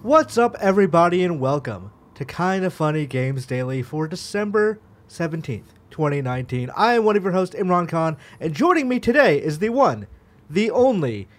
What's up, everybody, and welcome to Kinda Funny Games Daily for December 17th, 2019. I am one of your hosts, Imran Khan, and joining me today is the one, the only,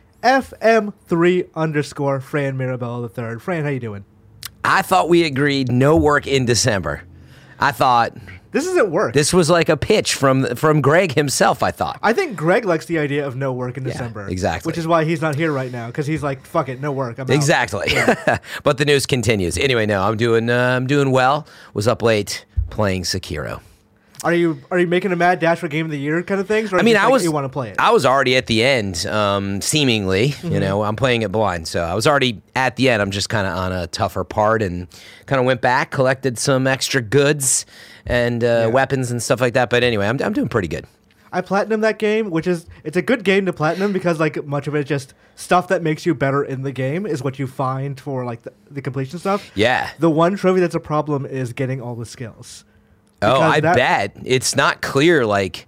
FM3_ Fran Mirabella III. Fran, how you doing? I thought we agreed no work in December. I thought... This isn't work. This was like a pitch from Greg himself, I thought. I think Greg likes the idea of no work in December. Exactly. Which is why he's not here right now, because he's like, fuck it, no work. I'm out. Exactly. Yeah. But the news continues. Anyway, no, I'm doing well. Was up late playing Sekiro. Are you making a mad dash for Game of the Year kind of things? Or I mean, you want to play it? I was already at the end, seemingly. Mm-hmm. You know, I'm playing it blind, so I was already at the end. I'm just kind of on a tougher part, and kind of went back, collected some extra goods and weapons and stuff like that. But anyway, I'm doing pretty good. I platinumed that game, it's a good game to platinum because like much of it is just stuff that makes you better in the game is what you find for like the completion stuff. Yeah. The one trophy that's a problem is getting all the skills. Oh, I bet. It's not clear, like...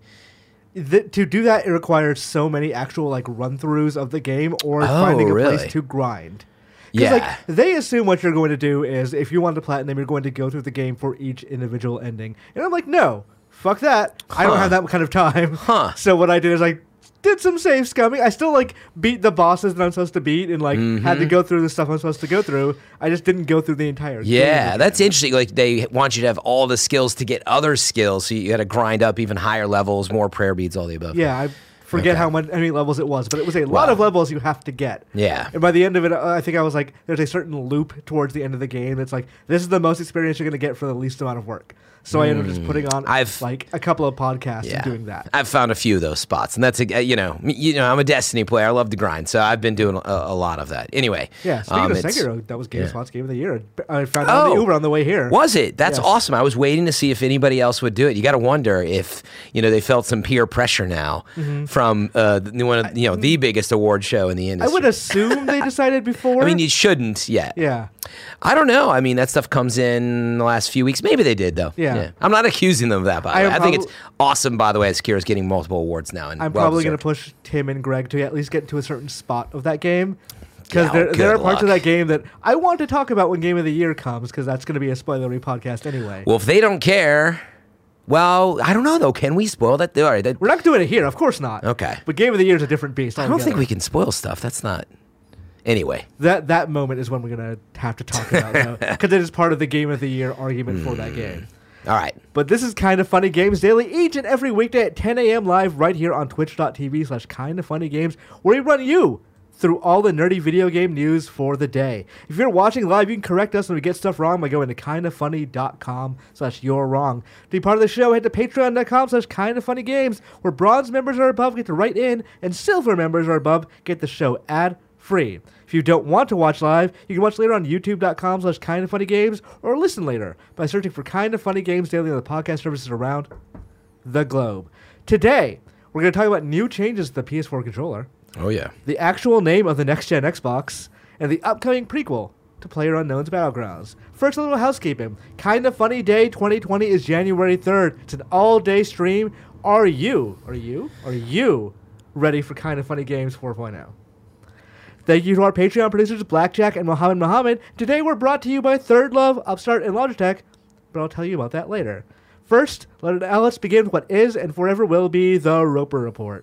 to do that, it requires so many actual, like, run-throughs of the game or finding a place to grind. Yeah. Like, they assume what you're going to do is, if you want to platinum, you're going to go through the game for each individual ending. And I'm like, no, fuck that. I don't have that kind of time. So what I did is I did some save scumming. I still, like, beat the bosses that I'm supposed to beat and, like, had to go through the stuff I'm supposed to go through. I just didn't go through the entire game. Yeah, that's interesting. Like, they want you to have all the skills to get other skills, so you got to grind up even higher levels, more prayer beads, all the above. Yeah, I forget how many levels it was, but it was a lot of levels you have to get. Yeah. And by the end of it, I think I was like, there's a certain loop towards the end of the game that's like, this is the most experience you're going to get for the least amount of work. So I ended up just putting on like a couple of podcasts and doing that. I've found a few of those spots, and that's you know I'm a Destiny player. I love to grind, so I've been doing a lot of that. Anyway, yeah. Speaking of Sekiro, that was GameSpot's Game of the Year. I found out on the Uber on the way here. Was it? That's awesome. I was waiting to see if anybody else would do it. You got to wonder if they felt some peer pressure now from one of the biggest award show in the industry. I would assume they decided before. I mean, you shouldn't yet. Yeah. I don't know. I mean, that stuff comes in the last few weeks. Maybe they did, though. Yeah. I'm not accusing them of that, by the way. I think it's awesome, by the way, Sekiro's getting multiple awards now. And I'm probably going to push Tim and Greg to at least get to a certain spot of that game. Because there are parts of that game that I want to talk about when Game of the Year comes, because that's going to be a spoilery podcast anyway. Well, if they don't care... Well, I don't know, though. Can we spoil that? All right, we're not doing it here. Of course not. Okay. But Game of the Year is a different beast altogether. I don't think we can spoil stuff. That's not... Anyway. That moment is when we're going to have to talk about it, because it is part of the Game of the Year argument for that game. All right. But this is Kinda Funny Games Daily each and every weekday at 10 a.m. live right here on twitch.tv/kindafunnygames, where we run you through all the nerdy video game news for the day. If you're watching live, you can correct us when we get stuff wrong by going to kindafunny.com/you'rewrong. To be part of the show, head to patreon.com/kindafunnygames, where bronze members or above get to write in, and silver members or above get the show ad-free. If you don't want to watch live, you can watch later on youtube.com/kindafunnygames, or listen later by searching for Kinda Funny Games Daily on the podcast services around the globe. Today, we're going to talk about new changes to the PS4 controller. Oh, yeah. The actual name of the next-gen Xbox, and the upcoming prequel to PlayerUnknown's Battlegrounds. First, a little housekeeping. Kinda Funny Day 2020 is January 3rd. It's an all-day stream. Are you ready for Kinda Funny Games 4.0? Thank you to our Patreon producers, Blackjack and Mohammed. Today we're brought to you by Third Love, Upstart, and Logitech, but I'll tell you about that later. First, let's begin with what is and forever will be the Roper Report.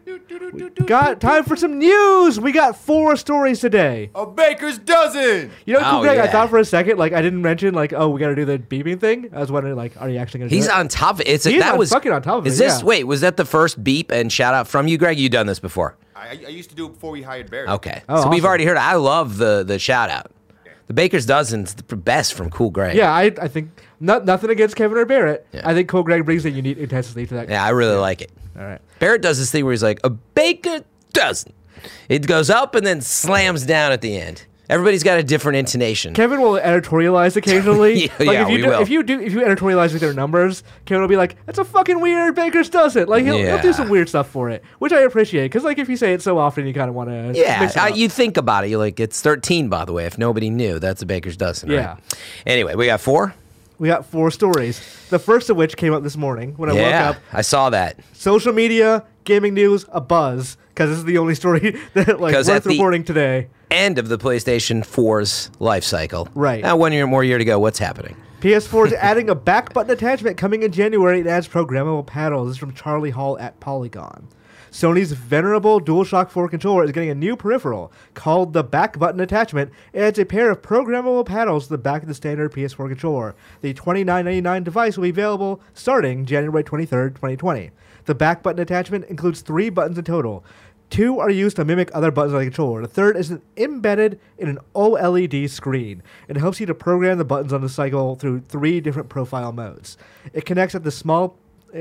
Got time for some news! We got 4 stories today. A baker's dozen! You know, Greg, I thought for a second, like, I didn't mention, like, we gotta do the beeping thing. I was wondering, like, are you actually gonna do it? He's on top of it. Fucking on top of it, Wait, was that the first beep and shout out from you, Greg? You done this before? I used to do it before we hired Barry. Okay. Oh, so awesome. We've already heard it. I love the shout out. Yeah. The Baker's Dozen's the best from Cool Greg. Yeah, I think, nothing against Kevin or Barrett. Yeah. I think Cool Greg brings a unique intensity to that. Yeah, I really like it. All right. Barrett does this thing where he's like, a baker dozen. It goes up and then slams down at the end. Everybody's got a different intonation. Kevin will editorialize occasionally. Yeah, if you editorialize with their numbers, Kevin will be like, "That's a fucking weird Baker's dozen." Like he'll do some weird stuff for it, which I appreciate because like if you say it so often, you kind of want to. Yeah, you think about it. You're like, it's 13, by the way. If nobody knew, that's a Baker's dozen. Right? Yeah. Anyway, we got 4. We got 4 stories. The first of which came up this morning when I woke up. I saw that. Social media, gaming news, a buzz, because this is the only story that like worth reporting today. end of the PlayStation 4's life cycle. Right. Now, 1 more year to go. What's happening? PS4 is adding a back button attachment coming in January. It adds programmable paddles. This is from Charlie Hall at Polygon. Sony's venerable DualShock 4 controller is getting a new peripheral called the back button attachment. It adds a pair of programmable paddles to the back of the standard PS4 controller. The $29.99 device will be available starting January 23rd, 2020. The back button attachment includes 3 buttons in total. 2 are used to mimic other buttons on the controller. The third is embedded in an OLED screen. It helps you to program the buttons on the cycle through 3 different profile modes. It connects at the small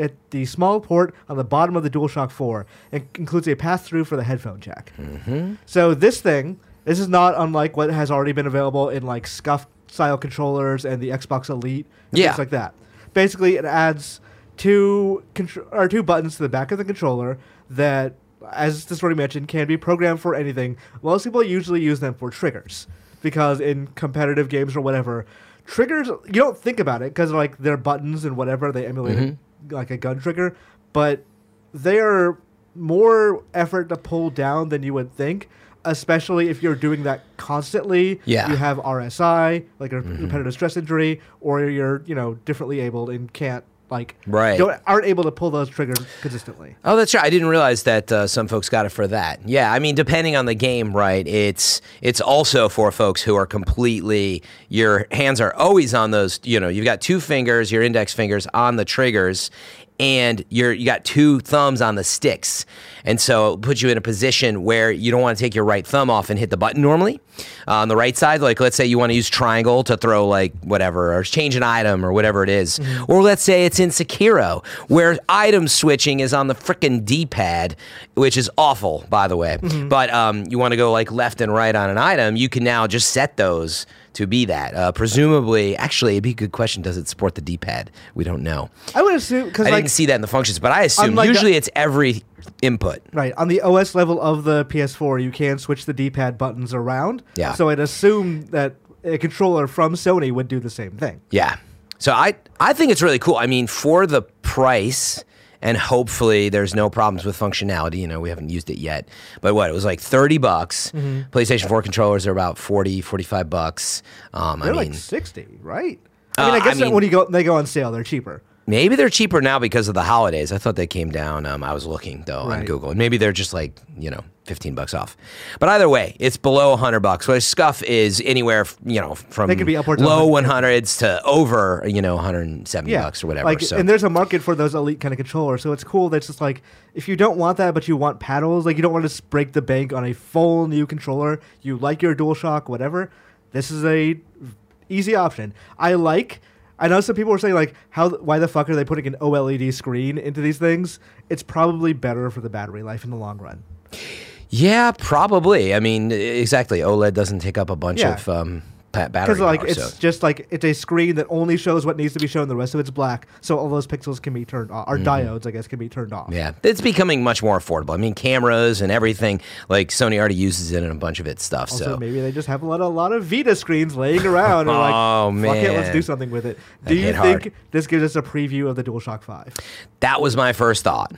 port on the bottom of the DualShock 4. It includes a pass-through for the headphone jack. Mm-hmm. So this is not unlike what has already been available in like SCUF-style controllers and the Xbox Elite and things like that. Basically, it adds 2 buttons to the back of the controller that, as this already mentioned, can be programmed for anything. Most people usually use them for triggers because in competitive games or whatever, triggers, you don't think about it because like they're buttons and whatever, they emulate like a gun trigger, but they are more effort to pull down than you would think, especially if you're doing that constantly. Yeah. You have RSI, like a repetitive stress injury, or you're, differently abled and can't aren't able to pull those triggers consistently. Oh, that's right. I didn't realize that some folks got it for that. Yeah, I mean, depending on the game, right, it's also for folks who are completely, your hands are always on those, you've got 2 fingers, your index fingers on the triggers, and you got 2 thumbs on the sticks. And so it puts you in a position where you don't want to take your right thumb off and hit the button normally. On the right side, like let's say you want to use triangle to throw like whatever, or change an item or whatever it is. Mm-hmm. Or let's say it's in Sekiro, where item switching is on the frickin' D-pad, which is awful, by the way. Mm-hmm. But you want to go like left and right on an item, you can now just set those to be that. Presumably, actually, it'd be a good question. Does it support the D-pad? We don't know. I would assume, because I didn't see that in the functions, but I assume usually it's every input. Right. On the OS level of the PS4, you can switch the D-pad buttons around. Yeah. So I'd assume that a controller from Sony would do the same thing. Yeah. So I think it's really cool. I mean, for the price, and hopefully there's no problems with functionality. We haven't used it yet. But it was like $30. Mm-hmm. PlayStation 4 controllers are about $45. They're like 60, right? I guess that when they go on sale, they're cheaper. Maybe they're cheaper now because of the holidays. I thought they came down. I was looking, though, on Google. And maybe they're just like, $15 off. But either way, it's below $100. Whereas SCUF is anywhere, from they could be upwards low 100s to over, $170 or whatever. And there's a market for those elite kind of controllers. So it's cool that it's just like, if you don't want that, but you want paddles, like you don't want to break the bank on a full new controller, you like your DualShock, whatever, this is a easy option. I know some people were saying, like, why the fuck are they putting an OLED screen into these things? It's probably better for the battery life in the long run. Yeah, probably. I mean, exactly. OLED doesn't take up a bunch of battery power. Because just like it's a screen that only shows what needs to be shown. The rest of it's black, so all those pixels can be turned off. Or diodes, I guess, can be turned off. Yeah, it's becoming much more affordable. I mean, cameras and everything, like Sony already uses it in a bunch of its stuff. Also, so maybe they just have a lot of Vita screens laying around. And fuck it, let's do something with it. Do you think this gives us a preview of the DualShock 5? That was my first thought.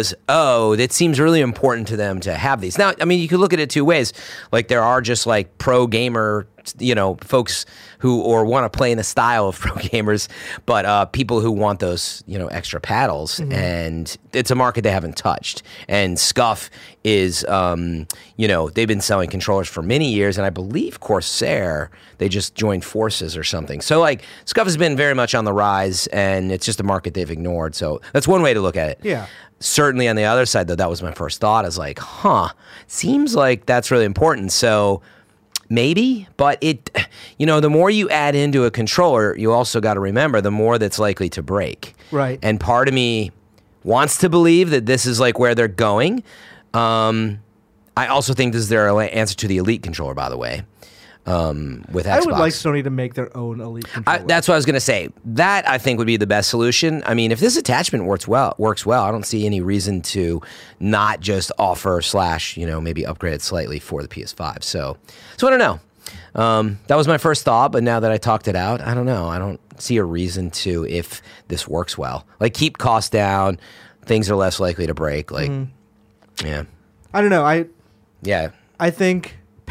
It seems really important to them to have these. Now, I mean, you could look at it 2 ways. Like there are just like pro gamer, folks who want to play in the style of pro gamers, but people who want those, extra paddles, and it's a market they haven't touched. And SCUF is, they've been selling controllers for many years, and I believe Corsair, they just joined forces or something. So like SCUF has been very much on the rise, and it's just a market they've ignored. So that's one way to look at it. Yeah. Certainly on the other side, though, that was my first thought. I was like, seems like that's really important. So maybe, but the more you add into a controller, you also got to remember the more that's likely to break. Right. And part of me wants to believe that this is like where they're going. I also think this is their answer to the Elite controller, by the way. With Xbox. I would like Sony to make their own Elite controller. That's what I was going to say. That, I think, would be the best solution. I mean, if this attachment works well, I don't see any reason to not just offer / maybe upgrade it slightly for the PS5. So I don't know. That was my first thought, but now that I talked it out, I don't know. I don't see a reason to if this works well. Like, keep costs down. Things are less likely to break. Like, yeah. I don't know. Yeah. I think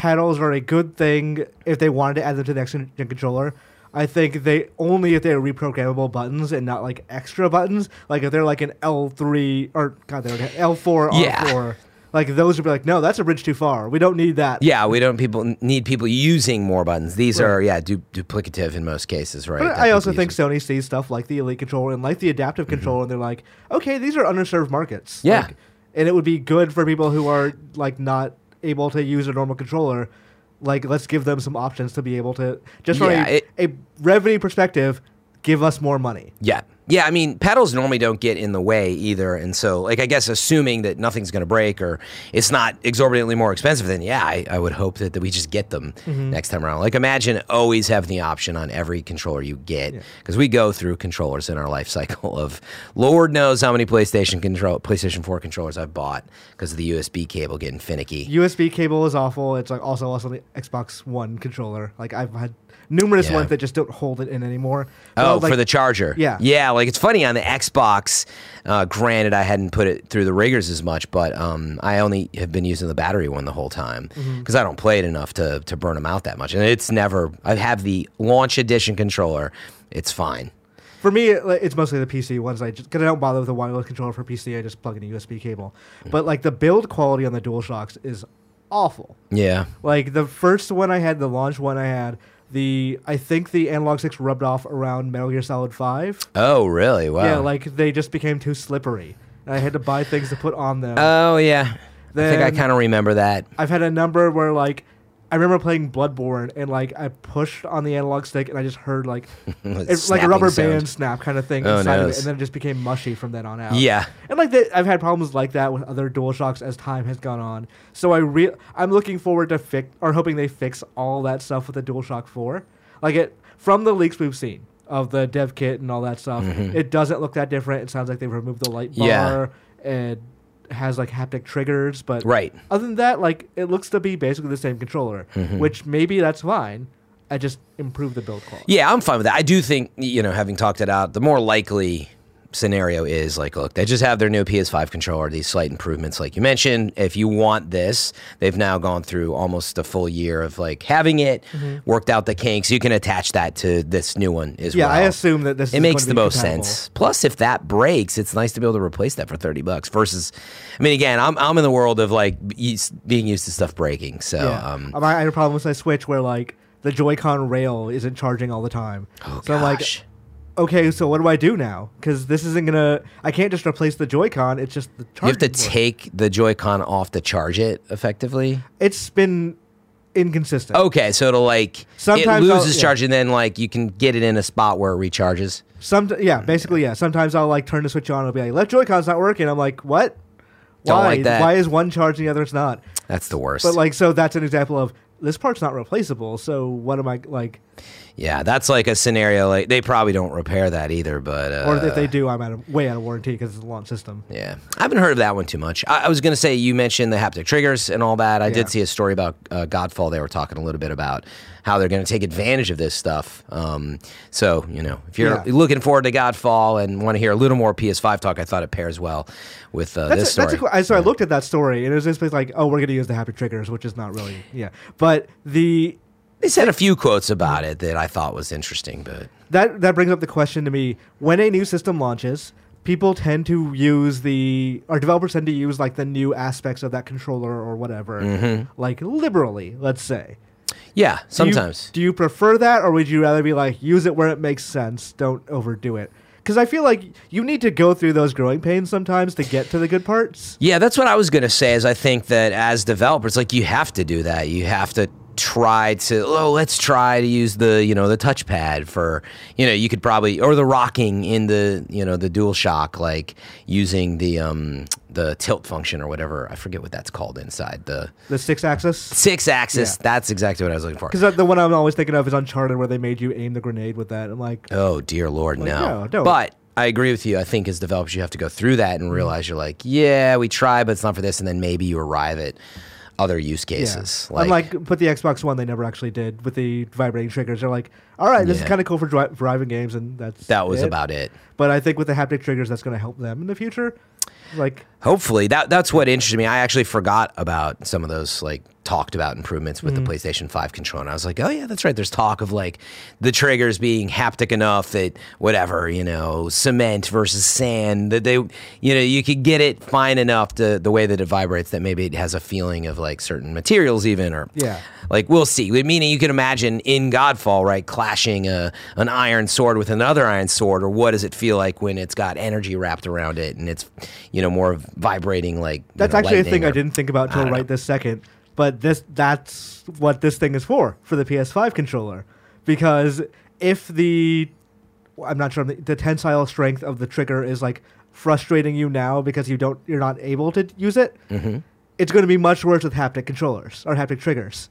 paddles are a good thing if they wanted to add them to the next gen controller. I think they only if they're reprogrammable buttons and not like extra buttons. Like if they're like an L3 or God, they're L4, R4. Like those would be like, no, that's a bridge too far. We don't need that. Yeah, we don't need people using more buttons. These Right. are duplicative in most cases, right? But that I also people think use. Sony sees stuff like the Elite controller and like the adaptive controller, and they're like, okay, these are underserved markets. Yeah. Like, and it would be good for people who are like not able to use a normal controller. Like, let's give them some options to be able to just from Yeah, a revenue perspective, give us more money. Yeah, I mean, pedals normally don't get in the way either, and so, like, I guess assuming that nothing's going to break or it's not exorbitantly more expensive, then yeah, I would hope that we just get them next time around. Like, imagine always having the option on every controller you get, because we go through controllers in our life cycle of Lord knows how many PlayStation 4 controllers I've bought because of the USB cable getting finicky. USB cable is awful. It's like also on the Xbox One controller. Like I've had numerous Yeah. ones that just don't hold it in anymore. Oh, Like, for the charger. Yeah. Like it's funny on the Xbox. Granted, I hadn't put it through the riggers as much, but I only have been using the battery one the whole time because I don't play it enough to burn them out that much. And it's never. I have the launch edition controller. It's fine. For me, it's mostly the PC ones. Because I don't bother with the wireless controller for PC. I just plug in a USB cable. But like the build quality on the DualShocks is awful. Yeah. Like the first one I had, the launch one I had, I think the analog sticks rubbed off around Metal Gear Solid 5. Oh, really? Wow. Yeah, like they just became too slippery. And I had to buy things to put on them. Oh, yeah. I think I Then- kind of remember that. I've had a number where like I remember playing Bloodborne and like I pushed on the analog stick and I just heard like it's like a Snapping rubber sound. band snap kind of thing Oh, inside of nice. it, and then it just became mushy from then on out. Yeah. And like I've had problems like that with other DualShocks as time has gone on. So I'm looking forward to hoping they fix all that stuff with the DualShock 4. Like from the leaks we've seen of the dev kit and all that stuff, it doesn't look that different. It sounds like they've removed the light bar Yeah. and has like haptic triggers, but Right. other than that, like it looks to be basically the same controller, which maybe that's fine. I just improve the build quality. Yeah, I'm fine with that. I do think, having talked it out, the more likely scenario is like, look, they just have their new PS5 controller, these slight improvements like you mentioned. If you want this, they've now gone through almost a full year of like having it, worked out the kinks. You can attach that to this new one as well. Yeah, I assume that this It is makes going to the be most compatible. sense. Plus, if that breaks, it's nice to be able to replace that for $30 versus, I mean, again, I'm in the world of like being used to stuff breaking. So, Yeah. I had a problem with my Switch where like the Joy-Con rail isn't charging all the time. So I'm like, gosh. okay, so what do I do now? Because this isn't I can't just replace the Joy-Con. It's just the charging You have to port. take the Joy-Con off to charge it effectively. It's been inconsistent. Okay, so it'll like Sometimes it I'll- loses yeah. charge, and then like you can get it in a spot where it recharges. Basically, yeah. Sometimes I'll like turn the Switch on and it'll be like, left Joy-Con's not working. I'm like, what? Don't Why? like that. Why is one charging, the other's not? That's the worst. But like, so that's an example of this part's not replaceable. So what am I like? yeah, that's like a scenario. Like they probably don't repair that either. But Or if they do, I'm way out of warranty because it's a launch system. yeah, I haven't heard of that one too much. I was going to say you mentioned the haptic triggers and all that. I Yeah. did see a story about Godfall. They were talking a little bit about how they're going to take advantage of this stuff. So if you're Yeah. looking forward to Godfall and want to hear a little more PS5 talk, I thought it pairs well with this story. So I looked at that story and it was just like, oh, we're going to use the haptic triggers, which is not really, yeah. But They said a few quotes about it that I thought was interesting, but that brings up the question to me: when a new system launches, people tend to developers tend to use like the new aspects of that controller or whatever, like liberally, let's say. yeah, Do you- sometimes. Do you prefer that, or would you rather be like, use it where it makes sense, don't overdo it? Because I feel like you need to go through those growing pains sometimes to get to the good parts. Yeah, that's what I was going to say. Is I think that as developers, like you have to do that. You have to let's try to use the the touchpad for you could probably, or the rocking in the the DualShock, like using the tilt function or whatever. I forget what that's called inside the The 6-axis. 6-axis. Yeah. That's exactly what I was looking for. Because the one I'm always thinking of is Uncharted, where they made you aim the grenade with that. I'm like, Oh dear Lord, Like, no. no, don't. But I agree with you. I think as developers, you have to go through that and realize you're like, yeah, we try, but it's not for this, and then maybe you arrive at other use cases. yeah. But the Xbox One, they never actually did with the vibrating triggers. They're like, all right, this is Yeah. kind of cool for driving games, and that was it. about it. But I think with the haptic triggers, that's going to help them in the future. Like, Hopefully, that's what interested me. I actually forgot about some of those like talked about improvements with the PlayStation 5 controller. And I was like, oh yeah, that's right. There's talk of like the triggers being haptic enough that whatever, cement versus sand, that they, you could get it fine enough to the way that it vibrates that maybe it has a feeling of like certain materials even, or like we'll see. Meaning you can imagine in Godfall, right, clashing an iron sword with another iron sword, or what does it feel like when it's got energy wrapped around it and it's, more vibrating like that's actually a thing or, I didn't think about until right this second. But that's what this thing is for the PS5 controller. Because if I'm not sure, the tensile strength of the trigger is like frustrating you now because you're not able to use it, it's going to be much worse with haptic controllers or haptic triggers.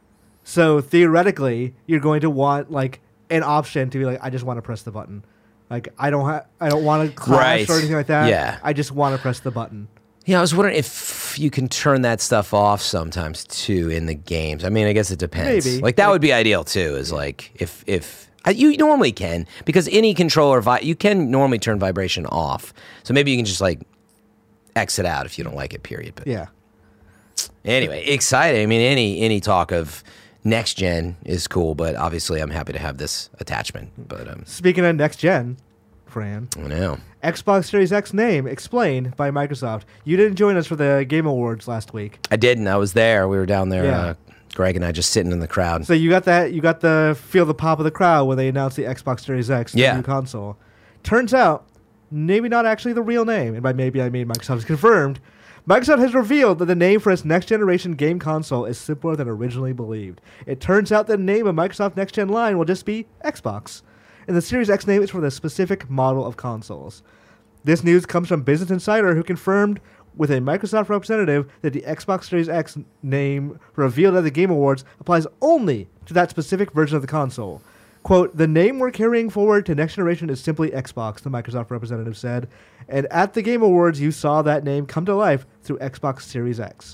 So theoretically, you're going to want like an option to be like, I just want to press the button. Like I don't want to clash or anything like that. Yeah. I just want to press the button. Yeah, I was wondering if you can turn that stuff off sometimes too in the games. I mean, I guess it depends. Maybe. Like that would be ideal too. Is like if you normally can, because any controller you can normally turn vibration off. So maybe you can just like exit out if you don't like it. Period. But Yeah. anyway, exciting. I mean, any talk of next gen is cool, but obviously I'm happy to have this attachment. But Speaking of next gen, Fran. I know. Xbox Series X name explained by Microsoft. You didn't join us for the Game Awards last week. I didn't. I was there. We were down there. Yeah. Greg and I just sitting in the crowd. So you got that. You got the feel the pop of the crowd when they announced the Xbox Series X, the new console. Turns out, maybe not actually the real name, and by maybe I mean Microsoft has confirmed. Microsoft has revealed that the name for its next-generation game console is simpler than originally believed. It turns out the name of Microsoft next-gen line will just be Xbox, and the Series X name is for the specific model of consoles. This news comes from Business Insider, who confirmed with a Microsoft representative that the Xbox Series X name revealed at the Game Awards applies only to that specific version of the console. Quote, the name we're carrying forward to next generation is simply Xbox, the Microsoft representative said. And at the Game Awards, you saw that name come to life through Xbox Series X.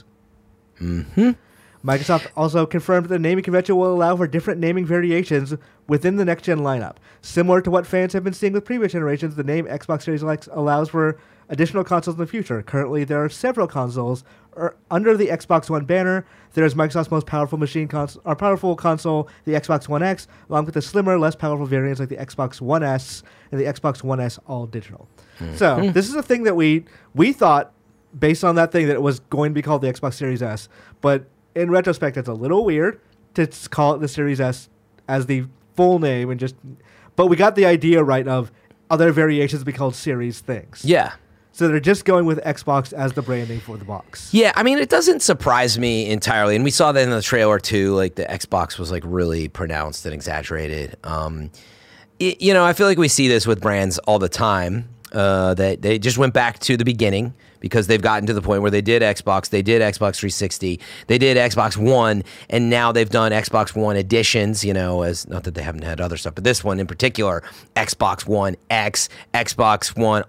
Microsoft also confirmed that the naming convention will allow for different naming variations within the next-gen lineup. Similar to what fans have been seeing with previous generations, the name Xbox Series X allows for additional consoles in the future. Currently, there are several consoles under the Xbox One banner. There is Microsoft's most powerful powerful console, the Xbox One X, along with the slimmer, less powerful variants like the Xbox One S and the Xbox One S All Digital. So this is a thing that we thought, based on that thing, that it was going to be called the Xbox Series S. But in retrospect, it's a little weird to call it the Series S as the full name but we got the idea right of other variations be called Series things. Yeah. So they're just going with Xbox as the branding for the box. Yeah, I mean, it doesn't surprise me entirely. And we saw that in the trailer, too. Like, the Xbox was, like, really pronounced and exaggerated. I feel like we see this with brands all the time. That they just went back to the beginning because they've gotten to the point where they did Xbox 360, they did Xbox One, and now they've done Xbox One editions, as not that they haven't had other stuff, but this one in particular, Xbox One X, Xbox One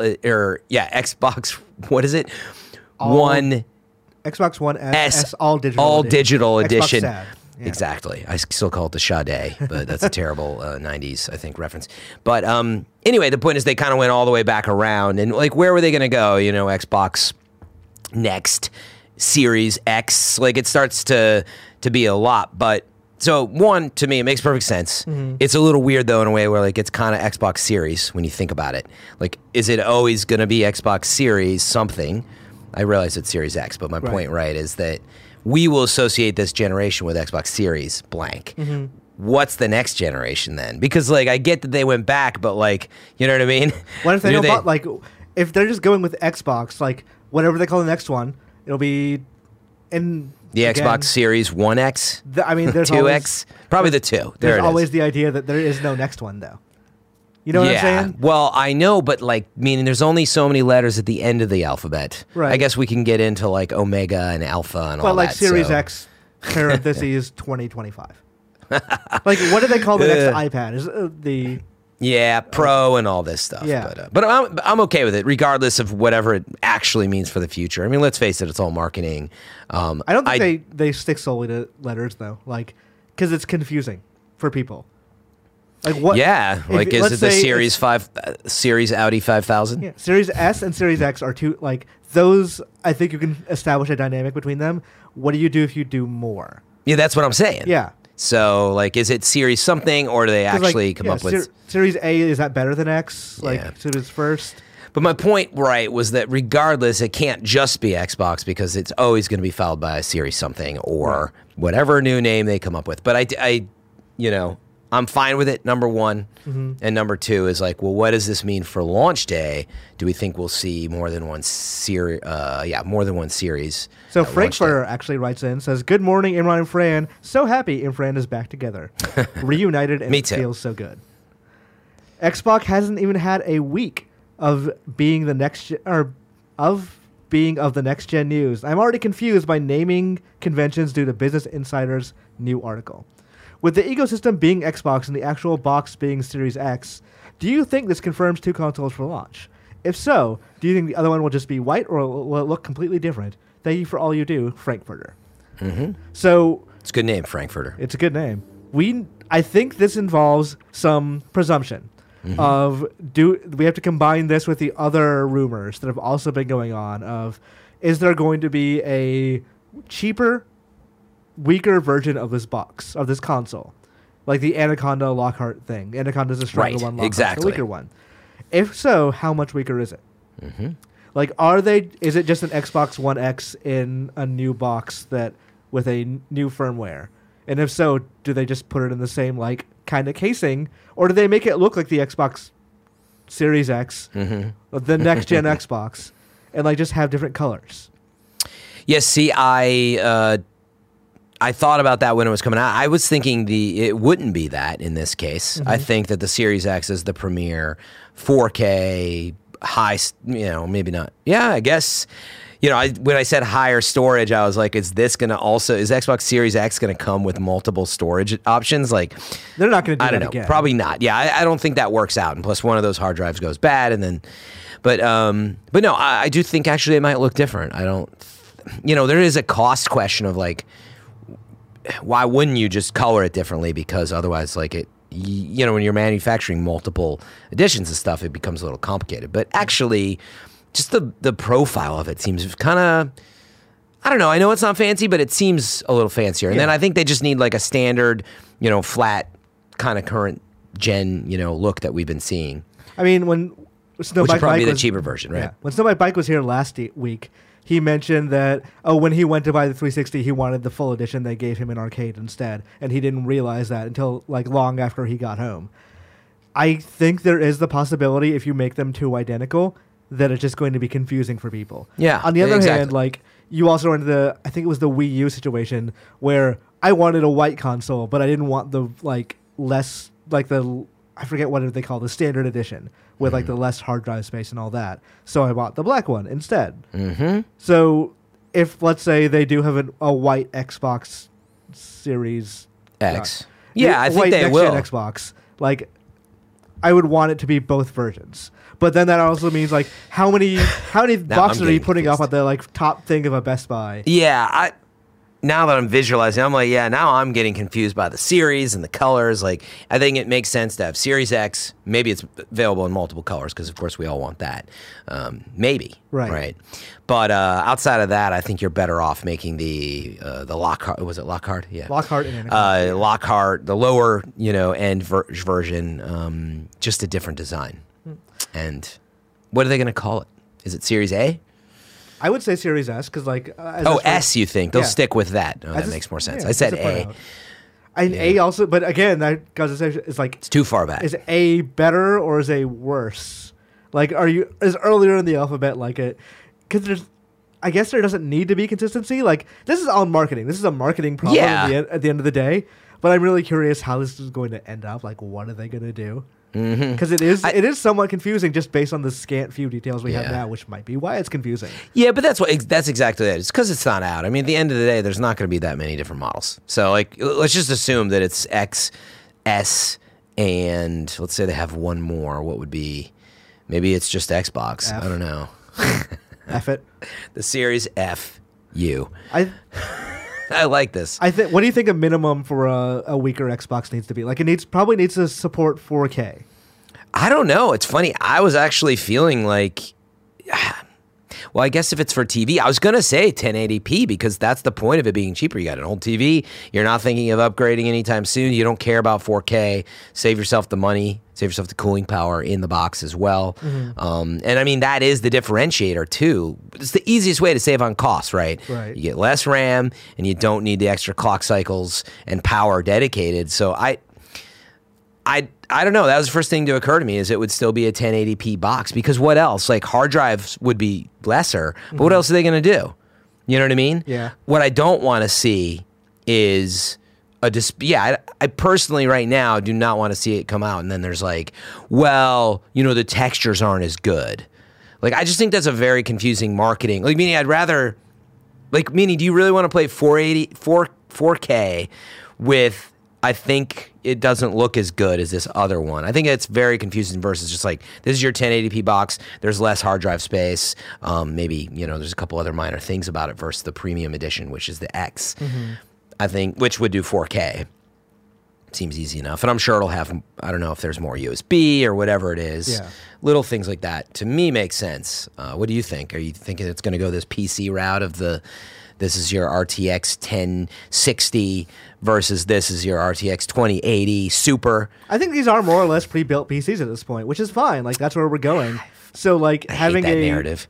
Xbox, what is it? Xbox One S All Digital Edition. SAD. Yeah. Exactly. I still call it the Sade, but that's a terrible 90s, I think, reference. But anyway, the point is they kind of went all the way back around. And, like, where were they going to go? Xbox Next, Series X. Like, it starts to be a lot. But, so, one, to me, it makes perfect sense. Mm-hmm. It's a little weird, though, in a way where, like, it's kind of Xbox Series when you think about it. Like, is it always going to be Xbox Series something? I realize it's Series X, but my point, right, is that we will associate this generation with Xbox Series blank. Mm-hmm. What's the next generation then? Because, like, I get that they went back, but, like, you know what I mean? What if they don't, like, if they're just going with Xbox, like, whatever they call the next one, it'll be in the Xbox Series 1X? There's 2X? Probably the 2. There's always the idea that there is no next one, though. You know what I'm saying? Well, I know, but, like, meaning there's only so many letters at the end of the alphabet. Right. I guess we can get into, like, Omega and Alpha and all that. But, like, Series X, parentheses, 2025. Like, what do they call the next iPad? Is the... Yeah, Pro and all this stuff. Yeah. But I'm okay with it, regardless of whatever it actually means for the future. I mean, let's face it, it's all marketing. I don't think they stick solely to letters, though. Like, because it's confusing for people. Like what? Yeah, like is let's it the say Series 5, Series Audi 5000? Yeah, Series S and Series X are two, like, those, I think you can establish a dynamic between them. What do you do if you do more? Yeah, that's what I'm saying. Yeah. So, like, is it Series something, or do they 'Cause, actually like, come yeah, up with... Series A, is that better than X? Like, Yeah. so it's first? But my point, right, was that regardless, it can't just be Xbox because it's always going to be followed by a Series something or whatever new name they come up with. But I you know, I'm fine with it, number one. And number two is like, well, what does this mean for launch day? Do we think we'll see more than one series? More than one series. So at launch day? Frankfurter actually writes in, says, "Good morning, Imran and Fran. So happy Imran is back together. Reunited, and Me it too. feels so good." Xbox hasn't even had a week of being the next of the next gen news. I'm already confused by naming conventions due to Business Insider's new article. With the ecosystem being Xbox and the actual box being Series X, do you think this confirms two consoles for launch? If so, do you think the other one will just be white or will it look completely different? Thank you for all you do, Frankfurter. So It's a good name, Frankfurter. it's a good name. I think this involves some presumption of we have to combine this with the other rumors that have also been going on of, is there going to be a cheaper, weaker version of this box, of this console? Like the Anaconda Lockhart thing. Anaconda's a stronger Right, one, Lockhart's exactly. a weaker one. If so, how much weaker is it? Like, is it just an Xbox One X in a new box that with a new firmware? And if so, do they just put it in the same, like, kind of casing? Or do they make it look like the Xbox Series X, the next-gen Xbox, and, like, just have different colors? Yes, see, I thought about that when it was coming out. I was thinking it wouldn't be that in this case. I think that the Series X is the premier 4K high, maybe not. Yeah, I guess, when I said higher storage, I was like, is Xbox Series X going to come with multiple storage options? Like, They're not going to do I don't that know. again. Probably not. Yeah, I don't think that works out. And plus, one of those hard drives goes bad, and then, but no, I do think actually it might look different. I don't, there is a cost question of like, why wouldn't you just color it differently? Because otherwise, like when you're manufacturing multiple editions of stuff, it becomes a little complicated. But actually, just the profile of it seems kind of, I don't know. I know it's not fancy, but it seems a little fancier. And then I think they just need like a standard, flat kind of current gen, look that we've been seeing. I mean, when Snowbike Which would probably Mike be the was, cheaper version, right? Yeah. When Snowbike Bike was here last week, he mentioned that, when he went to buy the 360, he wanted the full edition. They gave him an arcade instead, and he didn't realize that until like long after he got home. I think there is the possibility, if you make them too identical, that it's just going to be confusing for people. Yeah, On the other exactly. hand, like, you also run into I think it was the Wii U situation where I wanted a white console, but I didn't want the I forget what they call the standard edition with like the less hard drive space and all that. So I bought the black one instead. So if, let's say, they do have a white Xbox Series X. Yeah, I think white they next-gen will. Xbox, like, I would want it to be both versions. But then that also means like how many boxes are you getting putting up confused. at the like top thing of a Best Buy? Yeah, now that I'm visualizing, I'm like, yeah, now I'm getting confused by the series and the colors. Like, I think it makes sense to have Series X. Maybe it's available in multiple colors because, of course, we all want that. Maybe. Right. But outside of that, I think you're better off making the Lockhart. Was it Lockhart? Yeah. Lockhart and Anaconda. Lockhart, the lower, end version, just a different design. And what are they going to call it? Is it Series A? I would say Series S because like S, you think? They'll Yeah. stick with that. Oh, that As a- makes more sense. yeah, I said as part A. out. And A also, but again, that goes to say it's like, It's too far back. is A better or is A worse? Like, is earlier in the alphabet like it? Because I guess there doesn't need to be consistency. Like, this is all marketing. This is a marketing problem Yeah. at the end of the day. But I'm really curious how this is going to end up. Like, what are they going to do? Because it is somewhat confusing just based on the scant few details we have Yeah. now, which might be why it's confusing. Yeah, but that's exactly it. It's because it's not out. I mean, at the end of the day, there's not going to be that many different models. So, like, let's just assume that it's X, S, and let's say they have one more. What would be? Maybe it's just Xbox. F. I don't know. F it. The Series F U. I I like this. What do you think a minimum for a weaker Xbox needs to be? Like probably needs to support 4K. I don't know. It's funny. I was actually feeling like, well, I guess if it's for TV, I was going to say 1080p because that's the point of it being cheaper. You got an old TV. You're not thinking of upgrading anytime soon. You don't care about 4K. Save yourself the money. Save yourself the cooling power in the box as well. And I mean, that is the differentiator too. It's the easiest way to save on costs, right? Right. You get less RAM and you don't need the extra clock cycles and power dedicated. So I don't know. That was the first thing to occur to me is it would still be a 1080p box because what else? Like hard drives would be lesser, but what else are they going to do? You know what I mean? Yeah. What I don't want to see is I personally right now do not want to see it come out and then there's like, well, the textures aren't as good. Like I just think that's a very confusing marketing. Like meaning do you really want to play 4K with I think it doesn't look as good as this other one. I think it's very confusing versus just like, this is your 1080p box. There's less hard drive space. Maybe, there's a couple other minor things about it versus the premium edition, which is the X, I think, which would do 4K. Seems easy enough. And I'm sure it'll have, I don't know if there's more USB or whatever it is. Yeah. Little things like that, to me, make sense. What do you think? Are you thinking it's going to go this PC route of this is your RTX 1060 versus this is your RTX 2080 Super? I think these are more or less pre-built PCs at this point, which is fine. Like that's where we're going. So like I having hate that a narrative.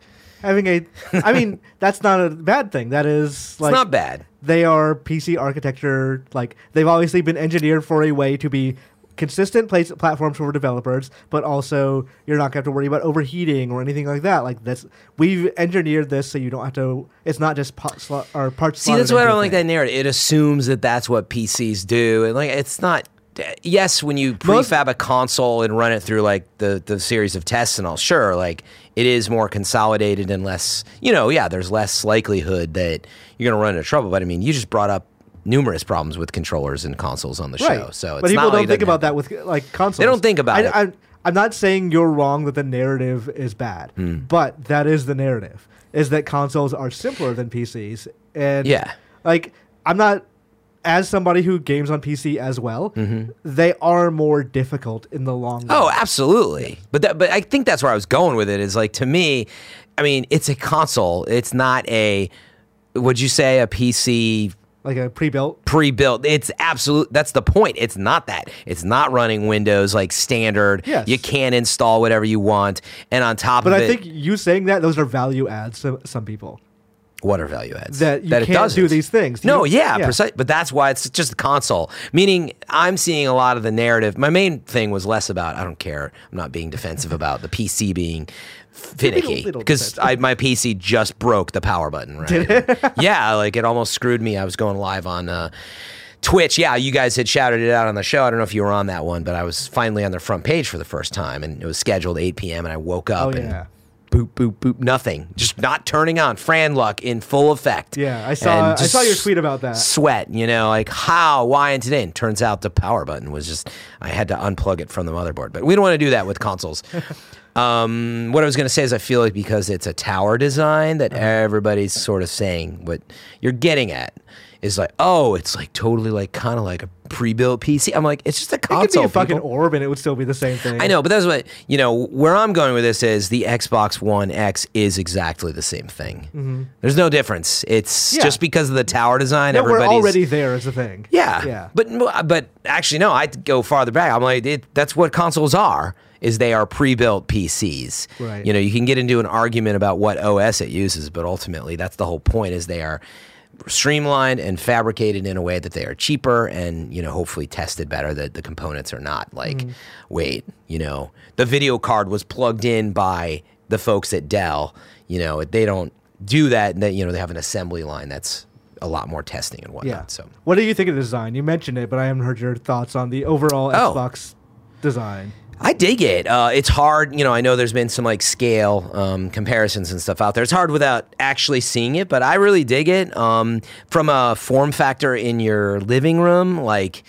I mean, that's not a bad thing. That is like It's not bad. They are PC architecture. Like they've obviously been engineered for a way to be consistent platforms for developers, but also you're not going to have to worry about overheating or anything like that. Like we've engineered this so you don't have to. It's not just parts. See, that's why I don't like that narrative. It assumes that that's what PCs do, and like it's not. Yes, when you prefab a console and run it through like the series of tests and all, sure, like it is more consolidated and less. There's less likelihood that you're going to run into trouble. But I mean, you just brought up numerous problems with controllers and consoles on the show. So it's but people not don't like think about that with like consoles. They don't think about it. I'm not saying you're wrong that the narrative is bad, but that is the narrative: is that consoles are simpler than PCs. And like I'm not, as somebody who games on PC as well, they are more difficult in the long run. Oh, absolutely. But I think that's where I was going with it. Is like to me, I mean, it's a console. It's not a. Would you say a PC? Like a pre-built? Pre-built. It's absolute. That's the point. It's not that. It's not running Windows like standard. Yes. You can install whatever you want. And on top of it. But I think you saying that, those are value adds to some people. What are value adds? That you can't do these things. No, precise. But that's why it's just a console. Meaning, I'm seeing a lot of the narrative. My main thing was less about, I don't care. I'm not being defensive about the PC being finicky because my PC just broke the power button. Right? Did it? Yeah, like it almost screwed me. I was going live on Twitch. Yeah, you guys had shouted it out on the show. I don't know if you were on that one, but I was finally on the front page for the first time, and it was scheduled 8 p.m. and I woke up and boop, boop, boop, nothing. Just not turning on. Fran luck in full effect. Yeah, I saw your tweet about that. Sweat, like how, why, and today. And turns out the power button was just, I had to unplug it from the motherboard. But we don't want to do that with consoles. What I was going to say is I feel like because it's a tower design that everybody's sort of saying what you're getting at is like, oh, it's like totally like kind of like a pre-built PC. I'm like, it's just a console. It could be a fucking orb and it would still be the same thing. I know, but that's what, where I'm going with this is the Xbox One X is exactly the same thing. There's no difference. It's just because of the tower design. No, we're already there as a thing. Yeah. But actually, no, I'd go farther back. I'm like, that's what consoles are. Is they are pre-built PCs. Right. You can get into an argument about what OS it uses, but ultimately that's the whole point is they are streamlined and fabricated in a way that they are cheaper and, hopefully tested better, that the components are not like, wait, the video card was plugged in by the folks at Dell. They don't do that. And they have an assembly line that's a lot more testing and whatnot. Yeah. So what do you think of the design? You mentioned it, but I haven't heard your thoughts on the overall Xbox design. I dig it. It's hard. I know there's been some like scale comparisons and stuff out there. It's hard without actually seeing it, but I really dig it. From a form factor in your living room, like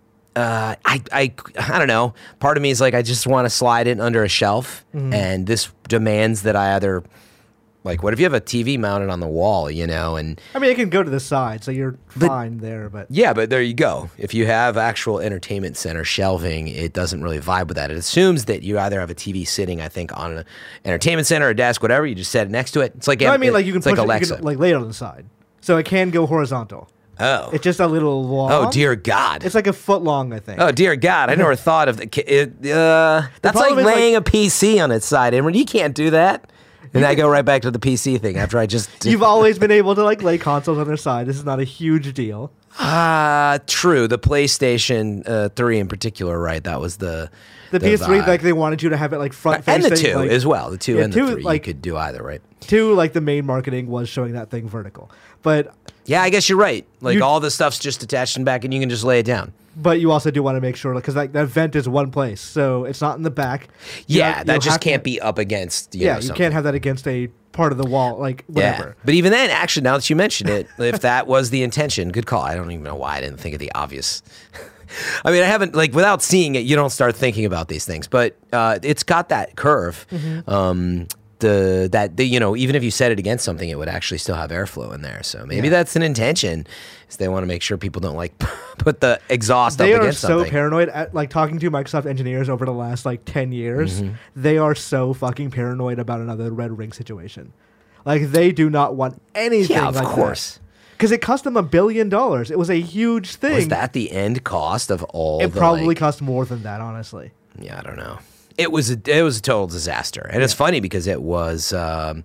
I don't know. Part of me is like I just want to slide it under a shelf, and this demands that I either Like, what if you have a TV mounted on the wall, and I mean, it can go to the side, so you're fine there. But yeah, but there you go. If you have actual entertainment center shelving, it doesn't really vibe with that. It assumes that you either have a TV sitting, I think, on an entertainment center, a desk, whatever. You just set it next to it. It's like no, I mean, like you can it's push like it, Alexa. you can, like lay it on the side, so it can go horizontal. Oh, It's just a little long. oh dear God. It's like a foot long, I think. Oh dear God! I never thought of that's like problem is, laying a PC on its side, Imran. You can't do that. And I go right back to the PC thing after I just. You've always been able to like lay consoles on their side. This is not a huge deal. True. The PlayStation 3 in particular, right? That was the PS3, vibe. like they wanted you to have it like front And facing, the 2 like, as well. The 2 yeah, and 2, the 3. like- you could do either, right? 2, like the main marketing was showing that thing vertical, but Yeah, I guess you're right. Like You- all the stuff's just attached in back, and you can just lay it down. you also do want to make sure because like that vent is one place, so it's not in the back. Yeah, that just can't be up against. Yeah, you something. can't have that against a part of the wall, like whatever. Yeah. But even then, actually, now that you mentioned it, if that was the intention, good call. I don't even know why I didn't think of the obvious. I mean, I haven't, like, without seeing it, you don't start thinking about these things. But it's got that curve. Mm-hmm. Even if you set it against something, it would actually still have airflow in there. So maybe that's an intention. Is they want to make sure people don't, like, put the exhaust They up are against so something. paranoid. At, like talking to Microsoft engineers over the last like 10 years, Mm-hmm. they are so fucking paranoid about another Red Ring situation. Like they do not want anything. Yeah, of like course. Because it cost them $1 billion. It was a huge thing. Was that the end cost of all It the, probably like, cost more than that, honestly. Yeah, I don't know. It was a total disaster, and it's funny because it was the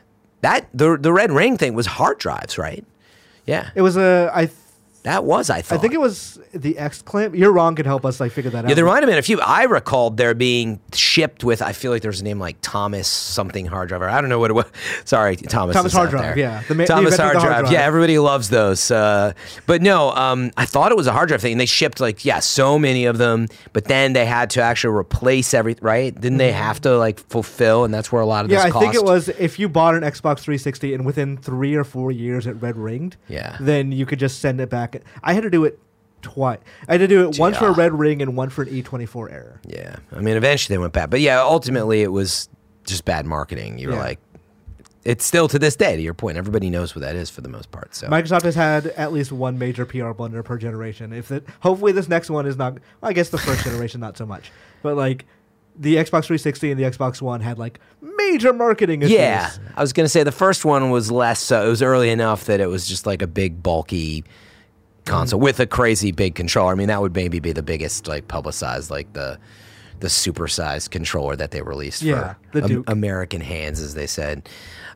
Red Ring thing was hard drives, right? Yeah, It was I thought. think it was the X clamp. You're wrong. Could help us like figure that out. Yeah, there might have been a few. I recalled there being shipped with. I feel like there's a name like Thomas something hard drive. I don't know what it was. Sorry, Thomas. Thomas is hard out drive, there. yeah. The Thomas inventor of hard the hard drive. drive. Yeah, everybody loves those. But no, I thought it was a hard drive thing. And they shipped so many of them. But then they had to actually replace everything. Right? Didn't they have to like fulfill? And that's where a lot of Yeah, this I cost. think it was if you bought an Xbox 360 and within 3 or 4 years it red ringed. Yeah. Then you could just send it back. I had to do it twice. I had to do it once for a Yeah. red ring and one for an E24 error. Yeah, I mean, eventually they went bad, but yeah, ultimately it was just bad marketing. You were Yeah. like, it's still to this day. To your point, everybody knows what that is for the most part. So Microsoft has had at least one major PR blunder per generation. Hopefully this next one is not. Well, I guess the first generation not so much, but like the Xbox 360 and the Xbox One had like major marketing issues. yeah, I was gonna say the first one was less. So it was early enough that it was just like a big bulky console with a crazy big controller. I mean, that would maybe be the biggest like publicized like the supersized controller that they released Yeah, for the Duke. American hands, as they said.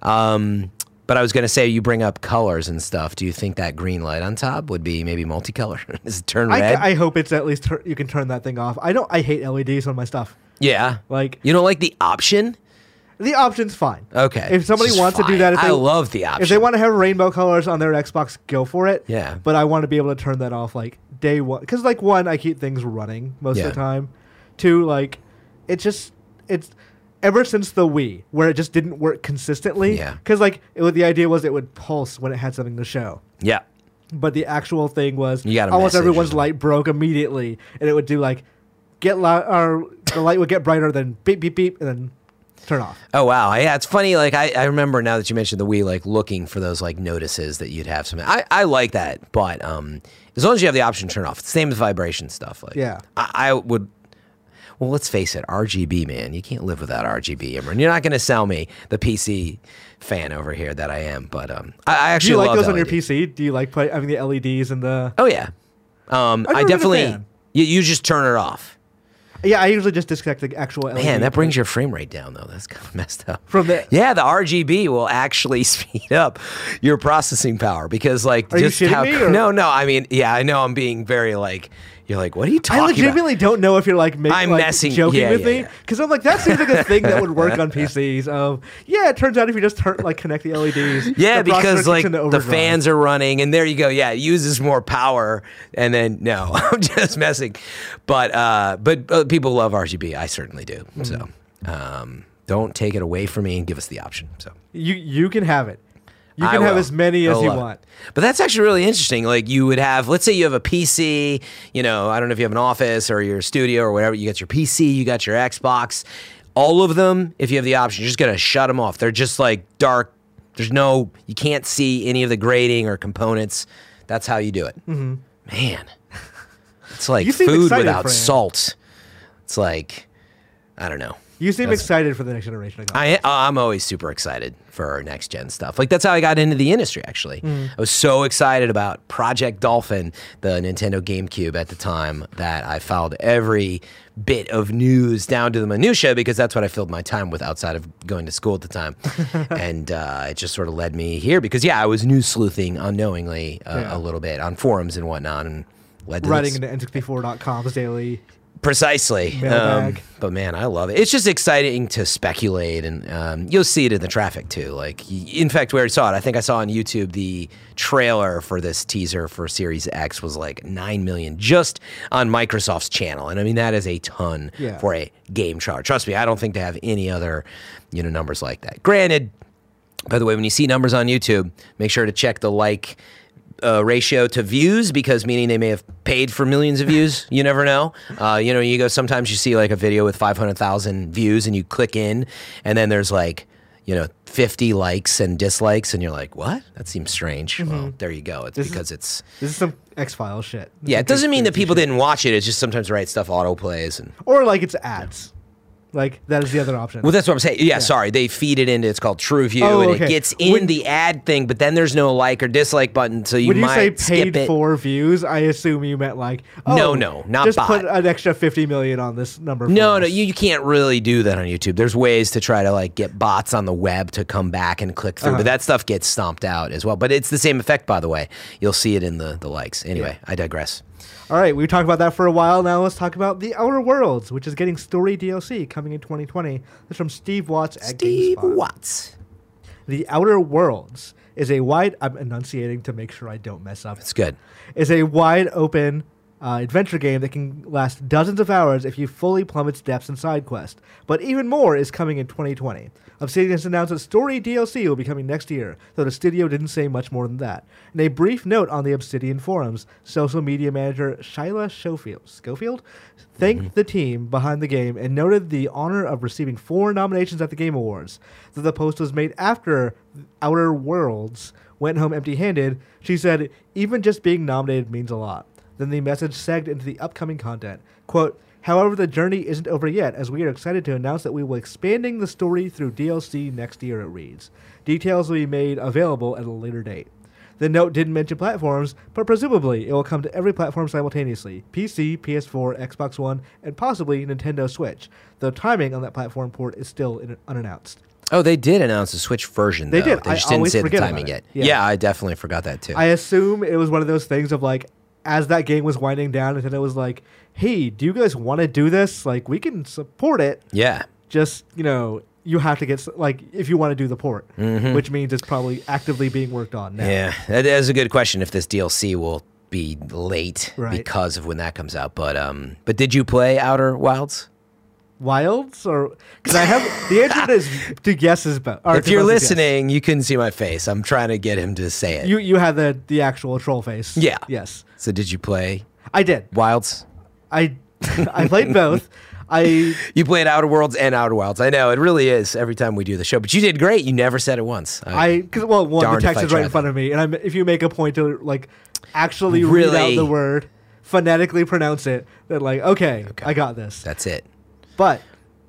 But I was going to say, you bring up colors and stuff. Do you think that green light on top would be maybe multicolor? Does it turn red? I hope it's at least you can turn that thing off. I hate LEDs on my stuff. Yeah. Like You don't like the option? the option's fine. Okay. If somebody Just wants to do fine. that, I love the option. If they want to have rainbow colors on their Xbox, go for it. Yeah. But I want to be able to turn that off like day one, because like one, I keep things running most Yeah. of the time. Two, like it's ever since the Wii where it just didn't work consistently. Yeah. Because like the idea was it would pulse when it had something to show. Yeah. But the actual thing was You got a almost message or everyone's something. light broke immediately, and it would do like the light would get brighter, then beep beep beep, and then turn off. Oh, wow. Yeah, it's funny. Like, I remember now that you mentioned the Wii, like, looking for those, like, notices that you'd have something. I like that, but as long as you have the option to turn off. It's the same as vibration stuff. Like, Yeah. I would... Well, let's face it, RGB, man. You can't live without RGB, Imran. You're not going to sell me the PC fan over here that I am, but I Do actually you like love those on your LED. PC? Do you like having the LEDs and the? Oh, yeah. I never been a definitely... fan. You just turn it off. Yeah, I usually just disconnect the actual LED. Man, that brings your frame rate down, though. That's kind of messed up. From the- Yeah, the RGB will actually speed up your processing power because, like, Are you just shitting how. me, or- No, I mean, yeah, I know I'm being very, like, you're like, what are you I talking about? legitimately don't know if you're like I'm messing- joking yeah, with yeah, me, yeah. because I'm like that seems like a thing that would work on PCs. It turns out if you just connect the LEDs, Yeah, the processor because, kicks like, into the overdrive. fans are running, and there you go. Yeah, it uses more power, and then, no, I'm just messing. But people love RGB. I certainly do. Mm-hmm. So don't take it away from me and give us the option. So. You can have it. You I can have will. as many as I'll you love it. want. But that's actually really interesting. Like you would have, let's say you have a PC, I don't know if you have an office or your studio or whatever. You got your PC, you got your Xbox. all of them, if you have the option, you're just going to shut them off. They're just like dark. You can't see any of the grading or components. That's how you do it. Mm-hmm. Man, it's like You seem food excited, without Fran. salt. It's like, I don't know. You seem excited for the next generation of consoles. I'm always super excited for next gen stuff. Like that's how I got into the industry. Actually, I was so excited about Project Dolphin, the Nintendo GameCube at the time, that I followed every bit of news down to the minutia because that's what I filled my time with outside of going to school at the time, and it just sort of led me here because I was news sleuthing unknowingly a little bit on forums and whatnot, and led to Writing this. into N64.com's daily. Precisely. Mailbag. But man, I love it. It's just exciting to speculate, and you'll see it in the traffic too. Like, in fact, we already saw it. I think I saw on YouTube the trailer for this teaser for Series X was like 9 million just on Microsoft's channel. And I mean, that is a ton for a game trailer. Trust me, I don't think they have any other, numbers like that. Granted, by the way, when you see numbers on YouTube, make sure to check the ratio to views, because meaning they may have paid for millions of views. You never know. You go, sometimes you see like a video with 500,000 views and you click in and then there's like, 50 likes and dislikes and you're like, what? That seems strange. Well, there you go. It's because This is some X-Files shit. it doesn't mean that people didn't watch it. It's just sometimes the right stuff auto plays and. Or like it's ads. Like that is the other option. Well, that's what I'm saying. Yeah, sorry. They feed it into, it's called TrueView, and okay. it gets in the ad thing, but then there's no like or dislike button, so you when you might say skip paid it. for views, I assume you meant like, No, not just bot. put an extra 50 million on this number. For No, us. you can't really do that on YouTube. There's ways to try to like get bots on the web to come back and click through, but that stuff gets stomped out as well. But it's the same effect, by the way. You'll see it in the likes. Anyway, I digress. All right, we've talked about that for a while. Now let's talk about The Outer Worlds, which is getting story DLC coming in 2020. That's from Steve Watts at Steve GameSpot. Watts. The Outer Worlds is a wide... I'm enunciating to make sure I don't mess up. It's good. Is a wide open adventure game that can last dozens of hours if you fully plumb its depths and side quest. But even more is coming in 2020. Obsidian has announced that story DLC will be coming next year, though the studio didn't say much more than that. In a brief note on the Obsidian forums, social media manager Shyla Schofield thanked the team behind the game and noted the honor of receiving 4 nominations at the Game Awards. Though the post was made after Outer Worlds went home empty-handed, she said, even just being nominated means a lot. Then the message segged into the upcoming content. Quote, however, the journey isn't over yet, as we are excited to announce that we will be expanding the story through DLC next year, it reads. Details will be made available at a later date. The note didn't mention platforms, but presumably it will come to every platform simultaneously. PC, PS4, Xbox One, and possibly Nintendo Switch, though timing on that platform port is still unannounced. Oh, they did announce a Switch version, They though. did. They just I didn't always say the forget timing about it. yet. Yeah, I definitely forgot that, too. I assume it was one of those things of like, as that game was winding down, Nintendo was like, hey, do you guys want to do this? Like, we can support it. Yeah. Just, you have to get, like, if you want to do the port, which means it's probably actively being worked on now. Yeah, that is a good question if this DLC will be late Right. because of when that comes out. But did you play Outer Wilds? Wilds? Or, because I have, the answer is to guess is better. If you're listening, you couldn't see my face. I'm trying to get him to say it. You had the actual troll face. Yeah. Yes. So did you play I did. Wilds? I played both. You played Outer Worlds and Outer Wilds. I know, it really is every time we do the show. But you did great. You never said it once. Because one, the Darned if text I is right in tried. front of me, and if you make a point to like actually read out Really? the word, phonetically pronounce it, then like okay, I got this. That's it. But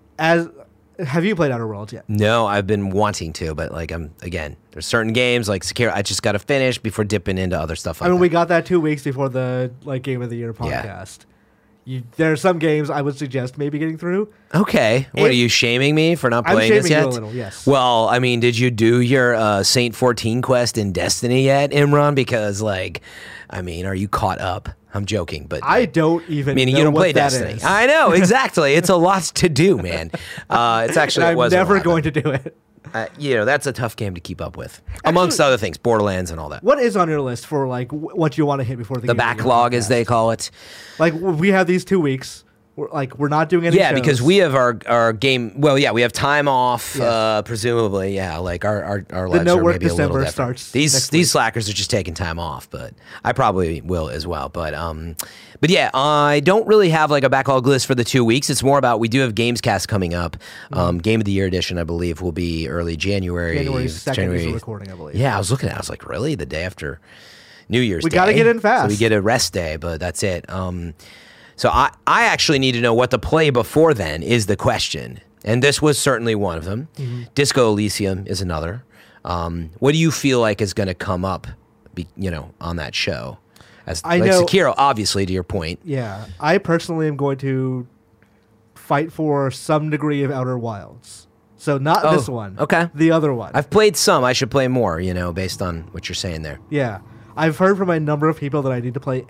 have you played Outer Worlds yet? No, I've been wanting to, but there's certain games like Sekiro I just got to finish before dipping into other stuff like I mean, that. we got that 2 weeks before the Game of the Year podcast. There are some games I would suggest maybe getting through. Okay. What, are you shaming me for not I'm playing this shaming yet? you a little, yes. Well, I mean, did you do your Saint 14 quest in Destiny yet, Imran? Because, are you caught up? I'm joking, but I don't even meaning know you don't what play that Destiny. is. I know, exactly. It's a lot to do, man. It's actually And it I'm was never going to do it. that's a tough game to keep up with, amongst other things, Borderlands and all that. What is on your list for like what you want to hit before the The Game of Year backlog, as podcast? they call it. Like we have these 2 weeks we're not doing any Yeah, shows. because we have our game. Well, yeah, we have time off. Yes. Presumably, yeah. Like our lives no are work maybe a little December different. starts These next these week. slackers are just taking time off, but I probably will as well. But yeah, I don't really have like a backlog list for the 2 weeks. It's more about we do have Gamescast coming up. Game of the Year edition, I believe, will be early January. January 2nd is the recording, I believe. Yeah, I was looking at it. I was like, really? The day after New Year's We Day? gotta get in fast. So we get a rest day, but that's it. So I actually need to know what to play before then is the question. And this was certainly one of them. Disco Elysium is another. What do you feel like is going to come up, on that show? I know Sekiro, obviously, to your point. Yeah, I personally am going to fight for some degree of Outer Wilds. So not this one. Okay. The other one. I've played some. I should play more, based on what you're saying there. Yeah. I've heard from a number of people that I need to play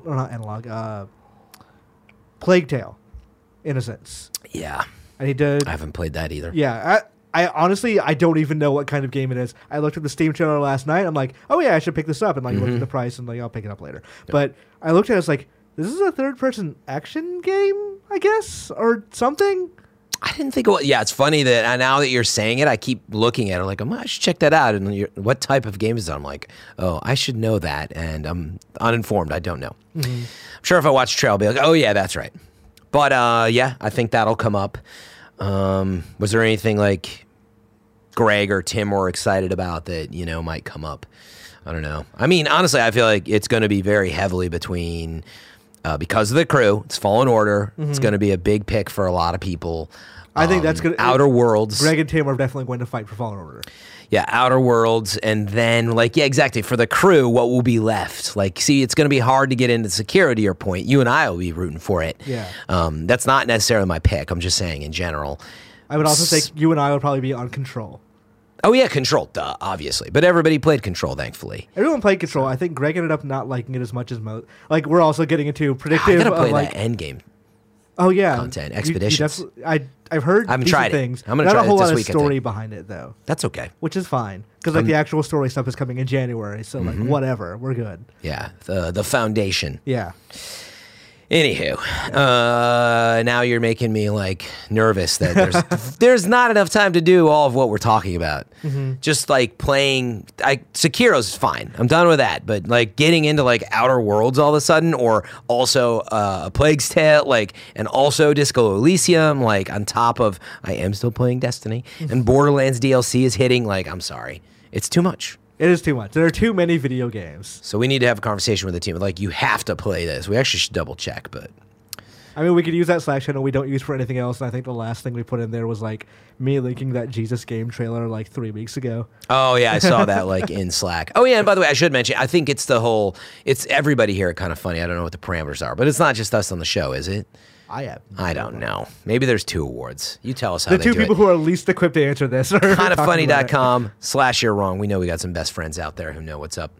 Plague Tale: Innocence. Yeah. I need to. I haven't played that either. Yeah. I honestly, I don't even know what kind of game it is. I looked at the Steam trailer last night. I'm like, oh yeah, I should pick this up. And like, looked at the price and like, I'll pick it up later. But I looked at it, I was like, this is a third-person action game, I guess, or something. I didn't think it was. Yeah, it's funny that now that you're saying it, I keep looking at it like, I should check that out. And what type of game is it? I'm like, oh, I should know that. And I'm uninformed. I don't know. I'm sure if I watch the trail, I'll be like, oh, yeah, that's right. But yeah, I think that'll come up. Was there anything like Greg or Tim were excited about that, might come up? I don't know. I mean, honestly, I feel like it's going to be very heavily between, because of the crew, it's Fallen Order. It's going to be a big pick for a lot of people. I think that's going to... Outer Worlds. Greg and Tim are definitely going to fight for Fallen Order. Yeah, Outer Worlds, and then, yeah, exactly. For the crew, what will be left? See, it's going to be hard to get into Sekiro, to your point. You and I will be rooting for it. Yeah. That's not necessarily my pick. I'm just saying in general. I would also say you and I would probably be on Control. Oh, yeah, Control, duh, obviously. But everybody played Control, thankfully. Everyone played Control. I think Greg ended up not liking it as much as most. Like, we're also getting into I predictive got to play of, like... that Endgame. Oh, yeah. Content, Expeditions. I've heard I haven't decent tried it. things. I'm gonna Not try a it whole this lot week, of I story think. behind it, though. That's okay. Which is fine. Because, like, the actual story stuff is coming in January. So, like, whatever. We're good. Yeah, the foundation. Yeah. Anywho, now you're making me like nervous that there's not enough time to do all of what we're talking about. Just like playing, Sekiro's fine. I'm done with that. But like getting into like Outer Worlds all of a sudden, or also a Plague's Tale, and also Disco Elysium, on top of I am still playing Destiny and Borderlands DLC is hitting. I'm sorry, it's too much. It is too much. There are too many video games. So we need to have a conversation with the team. You have to play this. We actually should double check, but... I mean, we could use that Slack channel we don't use for anything else. And I think the last thing we put in there was, me linking that Jesus game trailer, 3 weeks ago. Oh, yeah, I saw that, in Slack. Oh, yeah, and by the way, I should mention, I think it's everybody here at Kind of Funny. I don't know what the parameters are, but it's not just us on the show, is it? I don't know. Maybe there's 2 awards. You tell us how the they two do people it. who are least equipped to answer this are kindoffunny.com/you're wrong. We know we got some best friends out there who know what's up.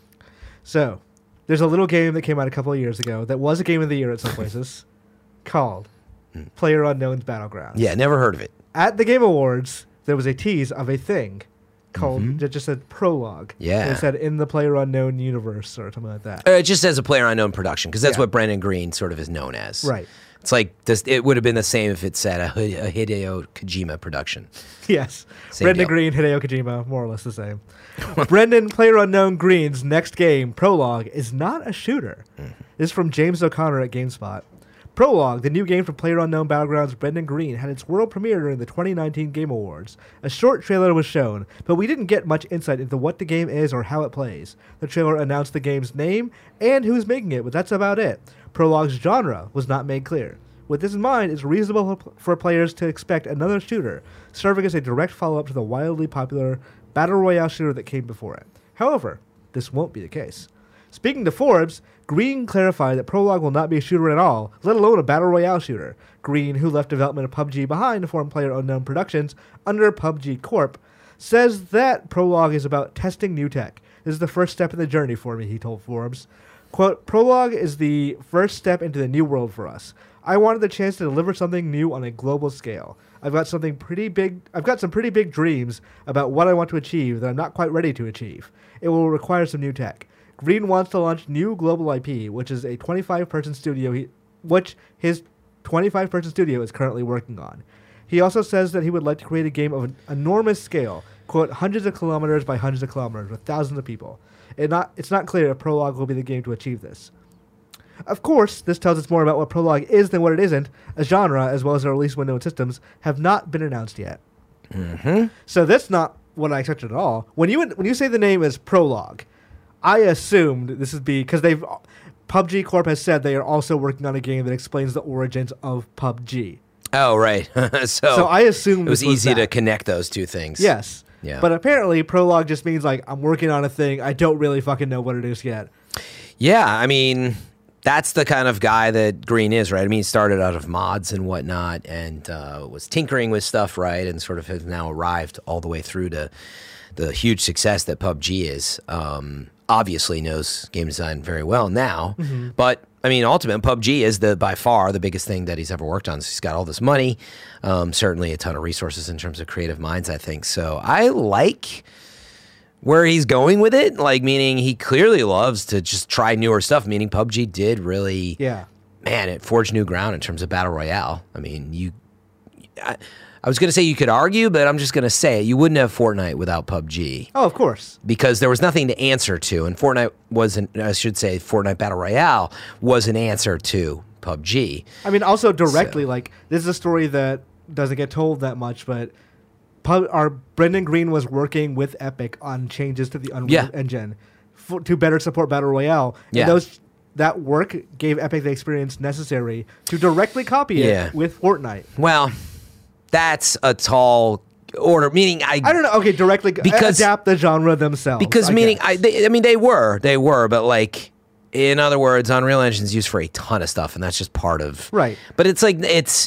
So, there's a little game that came out a couple of years ago that was a game of the year at some places called PlayerUnknown's Battlegrounds. Yeah, never heard of it. At the Game Awards, there was a tease of a thing called, that just said Prologue. Yeah. It said in the PlayerUnknown universe or something like that. It just says a PlayerUnknown production, because that's Yeah. what Brendan Green sort of is known as. Right. It's like this. It would have been the same if it said a Hideo Kojima production. Yes. Same Brendan deal. Green, Hideo Kojima, more or less the same. Brendan PlayerUnknown Green's next game, Prologue, is not a shooter. This is from James O'Connor at GameSpot. Prologue, the new game from PlayerUnknown Battlegrounds Brendan Green, had its world premiere during the 2019 Game Awards. A short trailer was shown, but we didn't get much insight into what the game is or how it plays. The trailer announced the game's name and who's making it, but that's about it. Prologue's genre was not made clear. With this in mind, it's reasonable for players to expect another shooter, serving as a direct follow-up to the wildly popular Battle Royale shooter that came before it. However, this won't be the case. Speaking to Forbes, Green clarified that Prologue will not be a shooter at all, let alone a Battle Royale shooter. Green, who left development of PUBG behind to form PlayerUnknown Productions under PUBG Corp., says that Prologue is about testing new tech. This is the first step in the journey for me, he told Forbes. Quote, Prologue is the first step into the new world for us. I wanted the chance to deliver something new on a global scale. I've got some pretty big dreams about what I want to achieve that I'm not quite ready to achieve. It will require some new tech. Green wants to launch new global IP, which is a 25-person studio, which his 25-person studio is currently working on. He also says that he would like to create a game of an enormous scale, quote, hundreds of kilometers by hundreds of kilometers with thousands of people. It's not clear if Prologue will be the game to achieve this. Of course, this tells us more about what Prologue is than what it isn't. A genre, as well as a release window and systems, have not been announced yet. Mm-hmm. So that's not what I expected at all. When you say the name is Prologue, I assumed this would be because PUBG Corp has said they are also working on a game that explains the origins of PUBG. Oh, right. So I assumed it was easy that. to connect those two things. Yes. Yeah. But apparently, Prologue just means like I'm working on a thing. I don't really fucking know what it is yet. Yeah, I mean, that's the kind of guy that Green is, right? I mean, he started out of mods and whatnot and was tinkering with stuff, right? And sort of has now arrived all the way through to the huge success that PUBG is. Obviously knows game design very well now. Mm-hmm. But, I mean, ultimately, PUBG is by far the biggest thing that he's ever worked on. So he's got all this money, certainly a ton of resources in terms of creative minds, I think. So I like where he's going with it, like meaning he clearly loves to just try newer stuff, meaning PUBG did really, man, it forged new ground in terms of Battle Royale. I mean, I was going to say you could argue, but I'm just going to say it. You wouldn't have Fortnite without PUBG. Oh, of course. Because there was nothing to answer to, and Fortnite Battle Royale was an answer to PUBG. I mean, also directly, like, this is a story that doesn't get told that much, but Brendan Green was working with Epic on changes to the Unreal Engine to better support Battle Royale. And that work gave Epic the experience necessary to directly copy it with Fortnite. Well, that's a tall order, meaning I don't know. Okay, directly adapt the genre themselves. Because they were, but like, in other words, Unreal Engine's used for a ton of stuff, and that's just part of right. But it's like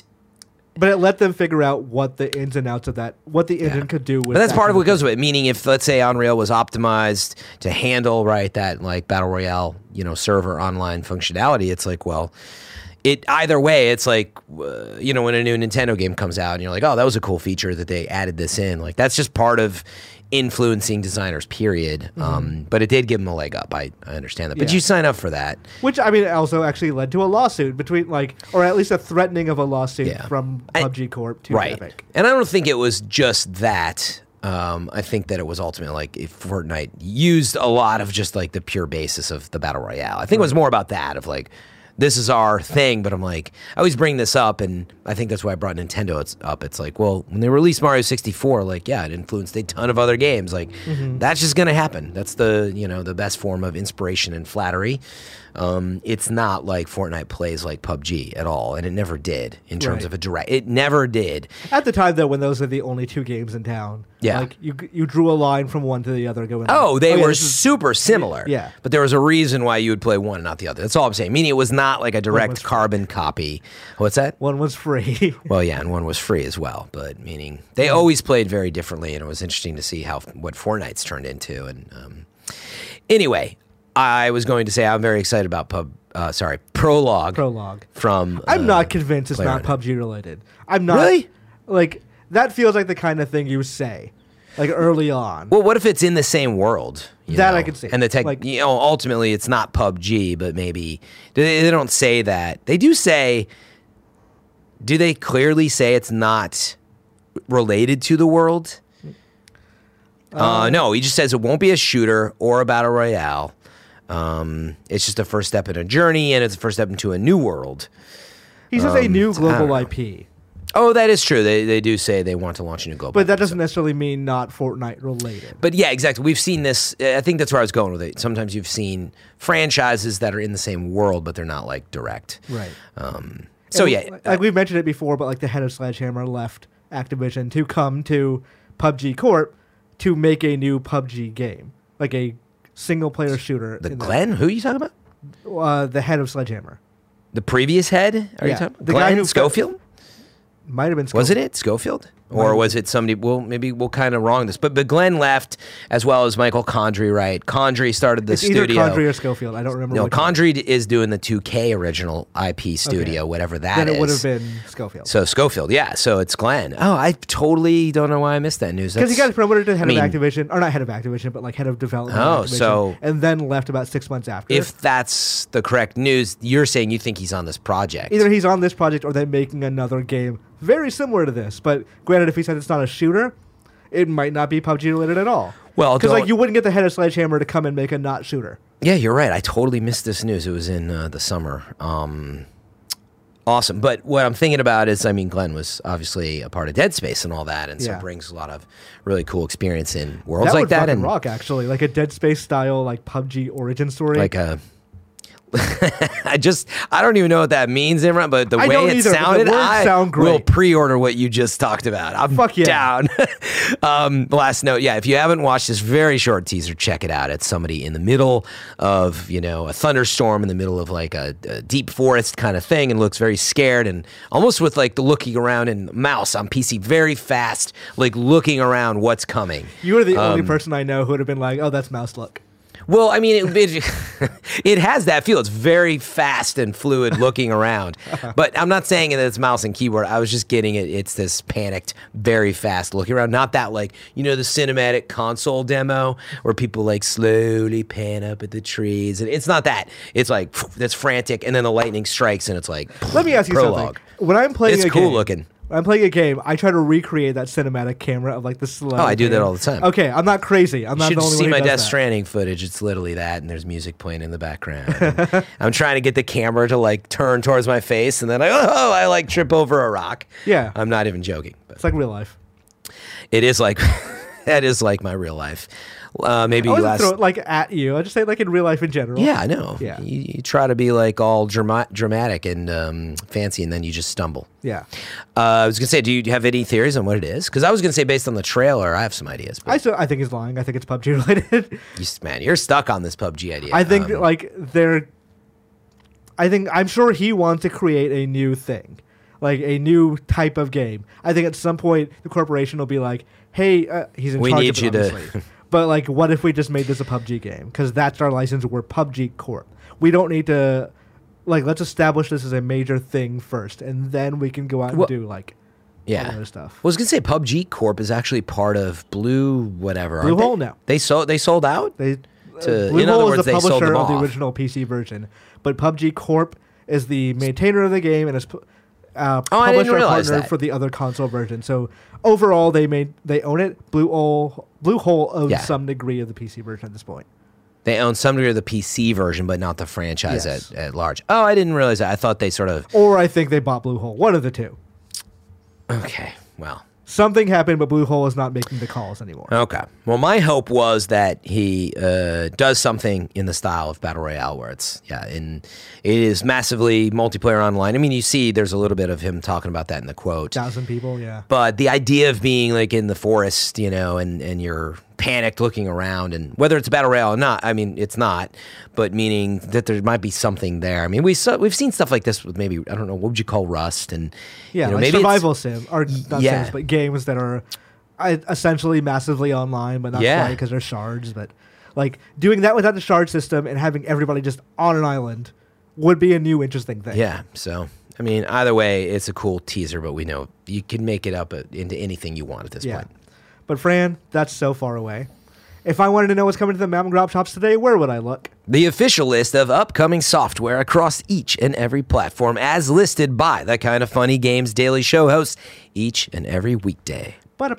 But it let them figure out what the ins and outs of that, what the engine could do with. But that's part of what goes with it. Meaning, if let's say Unreal was optimized to handle that like Battle Royale, server online functionality, it's like, well, either way, it's like, when a new Nintendo game comes out and you're like, oh, that was a cool feature that they added this in. Like, that's just part of influencing designers, period. Mm-hmm. But it did give them a leg up. I understand that. But you sign up for that. Which, I mean, also actually led to a lawsuit between, or at least a threatening of a lawsuit from PUBG Corp to Epic. And I don't think it was just that. I think that it was ultimately if Fortnite used a lot of just the pure basis of the Battle Royale. I think it was more about that of this is our thing, but I'm like, I always bring this up, and I think that's why I brought Nintendo up. It's like, well, when they released Mario 64, it influenced a ton of other games. That's just going to happen. That's the best form of inspiration and flattery. It's not like Fortnite plays like PUBG at all, and it never did in terms of a direct. It never did. At the time, though, when those are the only two games in town, you drew a line from one to the other going. They were super similar. Yeah, but there was a reason why you would play one and not the other. That's all I'm saying. Meaning it was not like a direct carbon copy. What's that? One was free. Well, yeah, and one was free as well. But meaning they always played very differently, and it was interesting to see what Fortnite's turned into. And anyway. I was going to say I'm very excited about Prologue. From I'm not convinced it's not PUBG related. I'm not really that feels like the kind of thing you say early on. Well, what if it's in the same world? I can see. And the tech, ultimately it's not PUBG, but maybe they don't say that. They do say. Do they clearly say it's not related to the world? No, he just says it won't be a shooter or a battle royale. It's just a first step in a journey, and it's a first step into a new world. He says a new global IP. Oh, that is true. They do say they want to launch a new global But that doesn't necessarily mean not Fortnite related. But yeah, exactly. We've seen this. I think that's where I was going with it. Sometimes you've seen franchises that are in the same world, but they're not direct. Right. We've mentioned it before, but the head of Sledgehammer left Activision to come to PUBG Corp to make a new PUBG game, a single-player shooter. Glenn? Who are you talking about? The head of Sledgehammer. The previous head? Are you talking about? The Glenn guy who Schofield? Might have been Schofield. Wasn't it Schofield? Or was it somebody? Well, maybe we'll kind of wrong this, but Glenn left as well as Michael Condrey, right? Condrey started the It's studio. either Condrey or Schofield. I don't remember. No, which one. Condrey is doing the 2K original IP studio, whatever that is. Then it would have been Schofield. So Schofield, yeah. So it's Glenn. Oh, I totally don't know why I missed that news. Because he got promoted to head I mean- of Activision, or not head of Activision, but like head of development. Oh, of Activision, so- and then left about 6 months after. If that's the correct news, you're saying you think he's on this project. Either he's on this project or they're making another game very similar to this. But granted, if he said it's not a shooter, it might not be PUBG related at all. Well, because like don't- you wouldn't get the head of Sledgehammer to come and make a not shooter. Yeah, you're right. I totally missed this news. It was in the summer. Awesome. But what I'm thinking about is, I mean, Glenn was obviously a part of Dead Space and all that, and so Yeah. brings a lot of really cool experience in worlds That like would that, fucking and rock actually, like a Dead Space style like PUBG origin story. like a. I don't even know what that means, Imran, but the I way don't it either, but the sounded, words I sound great. will pre-order what you just talked about. I'm Fuck yeah. down. Last note, yeah, if you haven't watched this very short teaser, check it out. It's somebody in the middle of, a thunderstorm in the middle of like a deep forest kind of thing and looks very scared and almost with like the looking around and mouse on PC very fast, like looking around what's coming. You are the only person I know who would have been like, "Oh, that's mouse luck." Well, I mean, it has that feel. It's very fast and fluid looking around. But I'm not saying that it's mouse and keyboard. I was just getting it. It's this panicked, very fast looking around. Not that like, the cinematic console demo where people like slowly pan up at the trees. And it's not that. It's like, that's frantic. And then the lightning strikes and it's like, Let me ask you prologue. something. When I'm playing It's a cool game, looking. When I'm playing a game, I try to recreate that cinematic camera of like the slow. Oh, I do that all the time. Okay, I'm not crazy. I'm You not should the only see one my who does Death that. Stranding footage. It's literally that, and there's music playing in the background. And I'm trying to get the camera to like turn towards my face, and then I like trip over a rock. Yeah. I'm not even joking. But It's like real life. it is like that is like my real life. Maybe I wasn't last. throw it like at you. I just say like in real life in general. Yeah, I know. Yeah. You try to be like all dramatic and fancy, and then you just stumble. Yeah. I was gonna say, do you have any theories on what it is? Because I was gonna say based on the trailer, I have some ideas. But I think he's lying. I think it's PUBG related. you're stuck on this PUBG idea. I think I'm sure he wants to create a new thing, like a new type of game. I think at some point the corporation will be like, "Hey, he's in We charge need of it, you to- obviously. But like, what if we just made this a PUBG game? Because that's our license. We're PUBG Corp. We don't need to, let's establish this as a major thing first, and then we can go out and Well, do all the other stuff. Well, I was gonna say PUBG Corp is actually part of Blue whatever. aren't Bluehole they? now. They sold out. They To- in Bluehole other is words, the they sold publisher them of the off. original PC version, but PUBG Corp is the maintainer of the game and is I didn't publisher realize partner that. for the other console version. So overall, they own it. Bluehole owns Yeah. some degree of the PC version at this point. They own some degree of the PC version, but not the franchise Yes. at large. Oh, I didn't realize that. I thought they sort of. Or I think they bought Bluehole. One of the two. Okay, well. Something happened, but Bluehole is not making the calls anymore. Okay. Well, my hope was that he does something in the style of Battle Royale where it is massively multiplayer online. I mean, you see there's a little bit of him talking about that in the quote. 1,000 people, yeah. But the idea of being like in the forest, and you're panicked looking around, and whether it's a battle royale or not, I mean, it's not, but meaning that there might be something there. I mean, we've seen stuff like this with maybe, I don't know, what would you call Rust? And Yeah, like maybe survival sim, or not Yeah. sims, but games that are essentially massively online, but not Yeah. quite because they're shards. But like doing that without the shard system and having everybody just on an island would be a new interesting thing. Yeah, so I mean, either way, it's a cool teaser, but we know you can make it up into anything you want at this Yeah. point. But Fran, that's so far away. If I wanted to know what's coming to the Mom and Grop shops today, where would I look? The official list of upcoming software across each and every platform, as listed by the Kind of Funny Games Daily Show hosts each and every weekday.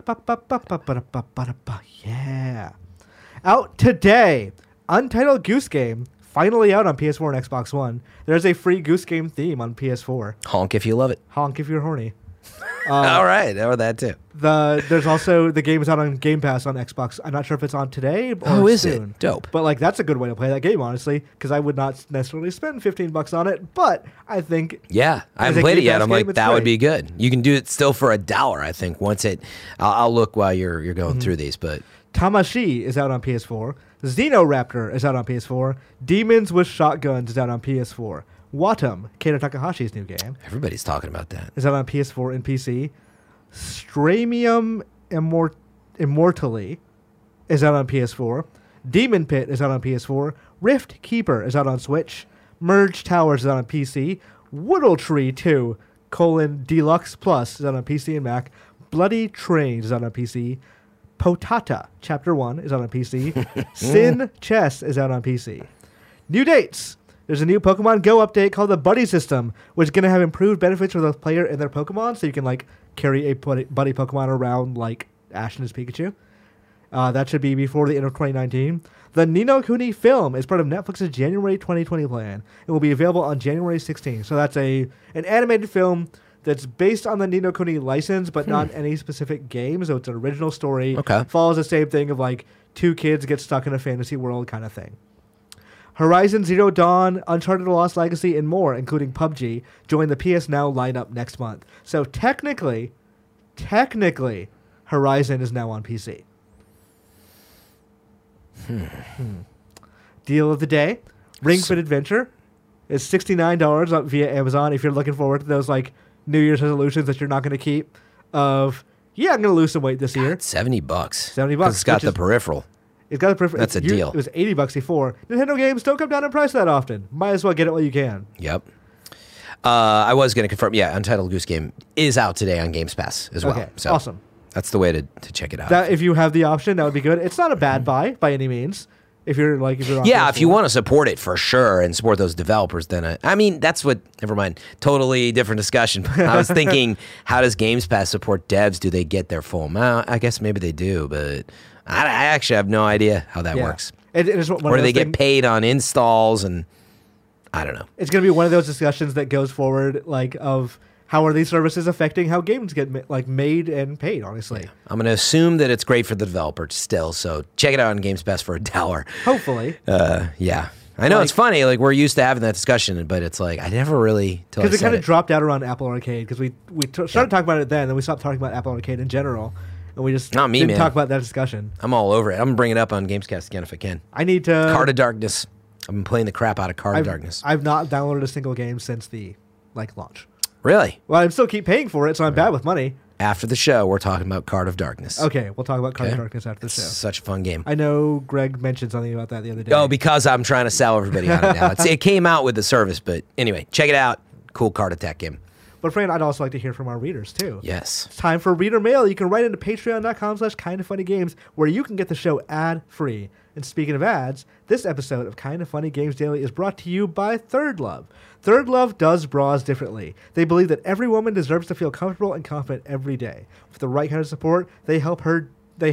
Yeah. Out today, Untitled Goose Game, finally out on PS4 and Xbox One. There's a free Goose Game theme on PS4. Honk if you love it. Honk if you're horny. All right, or that too. There's also the game is out on Game Pass on Xbox. I'm not sure if it's on today or Oh, is soon. it? Dope. But like that's a good way to play that game, honestly, because I would not necessarily spend $15 on it. But I think Yeah, I As haven't a played it Game yet. Pass I'm game, like, it's that would great. be good. You can do it still for $1, I think. I'll look while you're going through these, but Tamashi is out on PS4. Xenoraptor is out on PS4. Demons with Shotguns is out on PS4. Watum, Keita Takahashi's new game, everybody's talking about that. is out on PS4 and PC. Stramium Immortally is out on PS4. Demon Pit is out on PS4. Rift Keeper is out on Switch. Merge Towers is out on PC. Woodle Tree 2, Deluxe Plus is out on PC and Mac. Bloody Trains is out on PC. Potata Chapter 1 is out on PC. Sin Chess is out on PC. New dates. There's a new Pokemon Go update called the Buddy System, which is going to have improved benefits for the player and their Pokemon, so you can like carry a buddy Pokemon around like Ash and his Pikachu. That should be before the end of 2019. The Ni no Kuni film is part of Netflix's January 2020 plan. It will be available on January 16th. So that's an animated film that's based on the Ni no Kuni license, but not any specific game. So it's an original story. Okay. Follows the same thing of like two kids get stuck in a fantasy world kind of thing. Horizon Zero Dawn, Uncharted: The Lost Legacy, and more, including PUBG, join the PS Now lineup next month. So technically, Horizon is now on PC. Deal of the day: Ring Fit Adventure is $69 via Amazon. If you're looking forward to those like New Year's resolutions that you're not going to keep, I'm going to lose some weight this year. $70. $70. It's got the peripheral. It's got a preference. That's a deal. It was $80 before. Nintendo games don't come down in price that often. Might as well get it while you can. Yep. I was going to confirm. Yeah, Untitled Goose Game is out today on Games Pass as well. Okay, So awesome. That's the way to check it out. That if you have the option, that would be good. It's not a bad buy by any means. If you're on yeah, if you PS4. want to support it for sure and support those developers, then I mean that's what. Never mind. Totally different discussion. I was thinking, how does Games Pass support devs? Do they get their full amount? I guess maybe they do, but I actually have no idea how that works. It is one Or of do they those get paid on installs? And I don't know. It's going to be one of those discussions that goes forward, like of how are these services affecting how games get made and paid. Honestly, Yeah. I'm going to assume that it's great for the developer still. So check it out on Games Pass for $1. hopefully, Yeah. I know it's funny. Like we're used to having that discussion, but it's like I never really because it kind of dropped out around Apple Arcade because we started talking about it then we stopped talking about Apple Arcade in general, and we just Not me, didn't man. talk about that discussion. I'm all over it. I'm gonna bring it up on Gamescast again if I can. I need to Card of Darkness. I've been playing the crap out of Card of Darkness. I've not downloaded a single game since the launch. Really? Well, I still keep paying for it, so I'm bad with money. After the show, we're talking about Card of Darkness. Okay, we'll talk about Card of Okay. Darkness after the show. Such a fun game. I know Greg mentioned something about that the other day. Oh, because I'm trying to sell everybody on it now. It came out with the service, but anyway, check it out. Cool card attack game. But Fran, I'd also like to hear from our readers too. Yes. It's time for reader mail. You can write into patreon.com/kindoffunnygames where you can get the show ad-free. And speaking of ads, this episode of Kind of Funny Games Daily is brought to you by Third Love. Third Love does bras differently. They believe that every woman deserves to feel comfortable and confident every day. With the right kind of support, they help her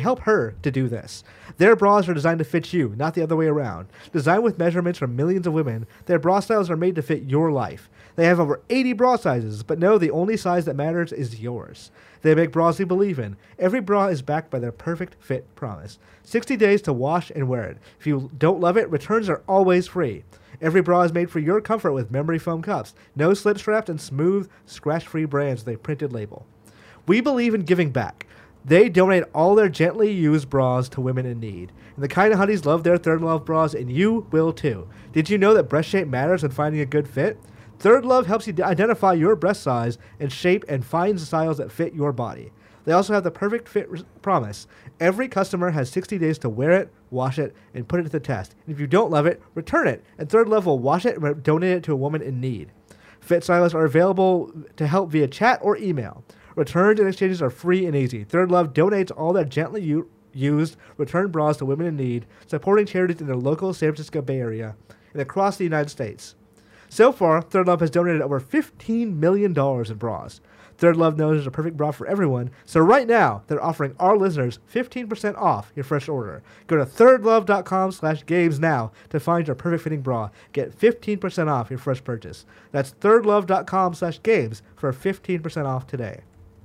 to do this. Their bras are designed to fit you, not the other way around. Designed with measurements from millions of women, their bra styles are made to fit your life. They have over 80 bra sizes, but know the only size that matters is yours. They make bras you believe in. Every bra is backed by their perfect fit promise. 60 days to wash and wear it. If you don't love it, returns are always free. Every bra is made for your comfort with memory foam cups, no slip straps, and smooth, scratch-free brands with a printed label. We believe in giving back. They donate all their gently used bras to women in need. And the Kind of Honeys love their Third Love bras, and you will too. Did you know that breast shape matters when finding a good fit? Third Love helps you identify your breast size and shape and find styles that fit your body. They also have the perfect fit promise. Every customer has 60 days to wear it, wash it, and put it to the test. And if you don't love it, return it, and Third Love will wash it and donate it to a woman in need. Fit stylists are available to help via chat or email. Returns and exchanges are free and easy. Third Love donates all their gently used return bras to women in need, supporting charities in the local San Francisco Bay Area and across the United States. So far, Third Love has donated over $15 million in bras. Third Love knows there's a perfect bra for everyone, so right now, they're offering our listeners 15% off your first order. Go to thirdlove.com/games now to find your perfect fitting bra. Get 15% off your first purchase. That's thirdlove.com/games for 15% off today.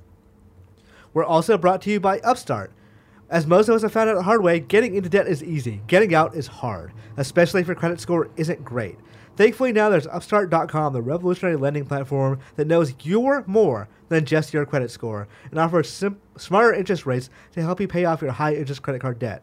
We're also brought to you by Upstart. As most of us have found out the hard way, getting into debt is easy. Getting out is hard, especially if your credit score isn't great. Thankfully, now there's Upstart.com, the revolutionary lending platform that knows you're more than just your credit score and offers smarter interest rates to help you pay off your high-interest credit card debt.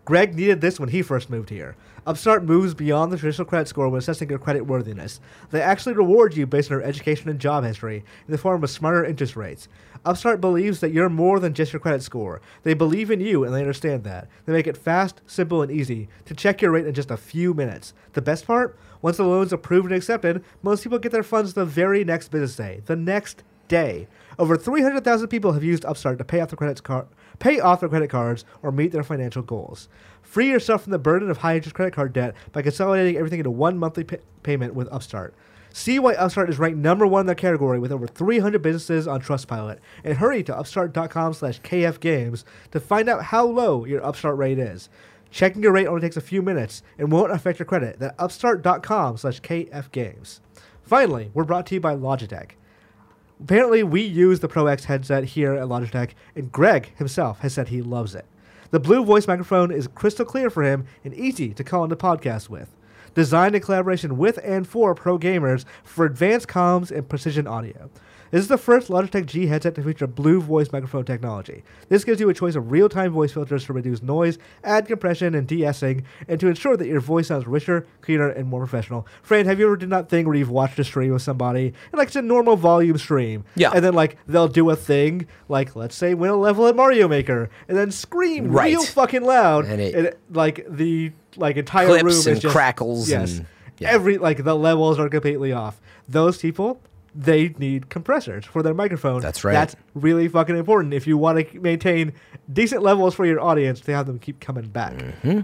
Greg needed this when he first moved here. Upstart moves beyond the traditional credit score when assessing your credit worthiness. They actually reward you based on your education and job history in the form of smarter interest rates. Upstart believes that you're more than just your credit score. They believe in you, and they understand that. They make it fast, simple, and easy to check your rate in just a few minutes. The best part? Once the loan's approved and accepted, most people get their funds the very next business day. The next day. Over 300,000 people have used Upstart to pay off their credit cards or meet their financial goals. Free yourself from the burden of high-interest credit card debt by consolidating everything into one monthly payment with Upstart. See why Upstart is ranked number one in their category with over 300 businesses on Trustpilot. And hurry to upstart.com/kfgames to find out how low your Upstart rate is. Checking your rate only takes a few minutes and won't affect your credit. That's upstart.com/kfgames. Finally, we're brought to you by Logitech. Apparently, we use the Pro X headset here at Logitech, and Greg himself has said he loves it. The Blue voice microphone is crystal clear for him and easy to call into podcasts with. Designed in collaboration with and for pro gamers for advanced comms and precision audio. This is the first Logitech G headset to feature Blue voice microphone technology. This gives you a choice of real-time voice filters to reduce noise, add compression, and de-essing, and to ensure that your voice sounds richer, cleaner, and more professional. Fran, have you ever done that thing where you've watched a stream with somebody, and like it's a normal volume stream, Yeah. and then like they'll do a thing, like let's say win a level at Mario Maker, and then scream Right. real fucking loud, And it- and like the entire Clips room is and just crackles Yes, and- yeah. every the levels are completely off. Those people, they need compressors for their microphone. That's right. That's really fucking important if you want to maintain decent levels for your audience to have them keep coming back. Mm-hmm.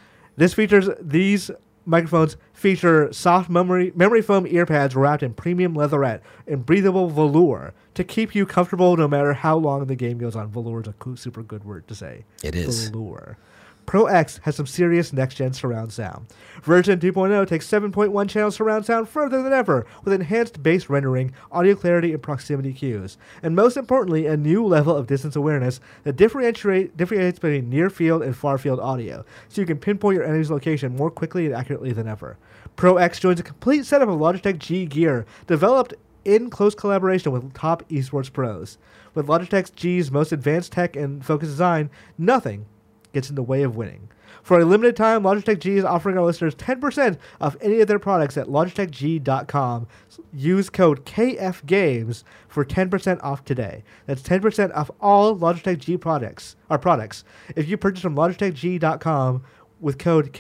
These microphones feature soft memory foam ear pads wrapped in premium leatherette and breathable velour to keep you comfortable no matter how long the game goes on. Velour is a super good word to say. It is. Velour. Pro X has some serious next-gen surround sound. Version 2.0 takes 7.1 channel surround sound further than ever, with enhanced bass rendering, audio clarity, and proximity cues. And most importantly, a new level of distance awareness that differentiates between near-field and far-field audio, so you can pinpoint your enemy's location more quickly and accurately than ever. Pro X joins a complete setup of Logitech G gear, developed in close collaboration with top esports pros. With Logitech G's most advanced tech and focused design, nothing gets in the way of winning. For a limited time, Logitech G is offering our listeners 10% off any of their products at logitechg.com. Use code KFGames for 10% off today. That's 10% off all Logitech G products. If you purchase from logitechg.com with code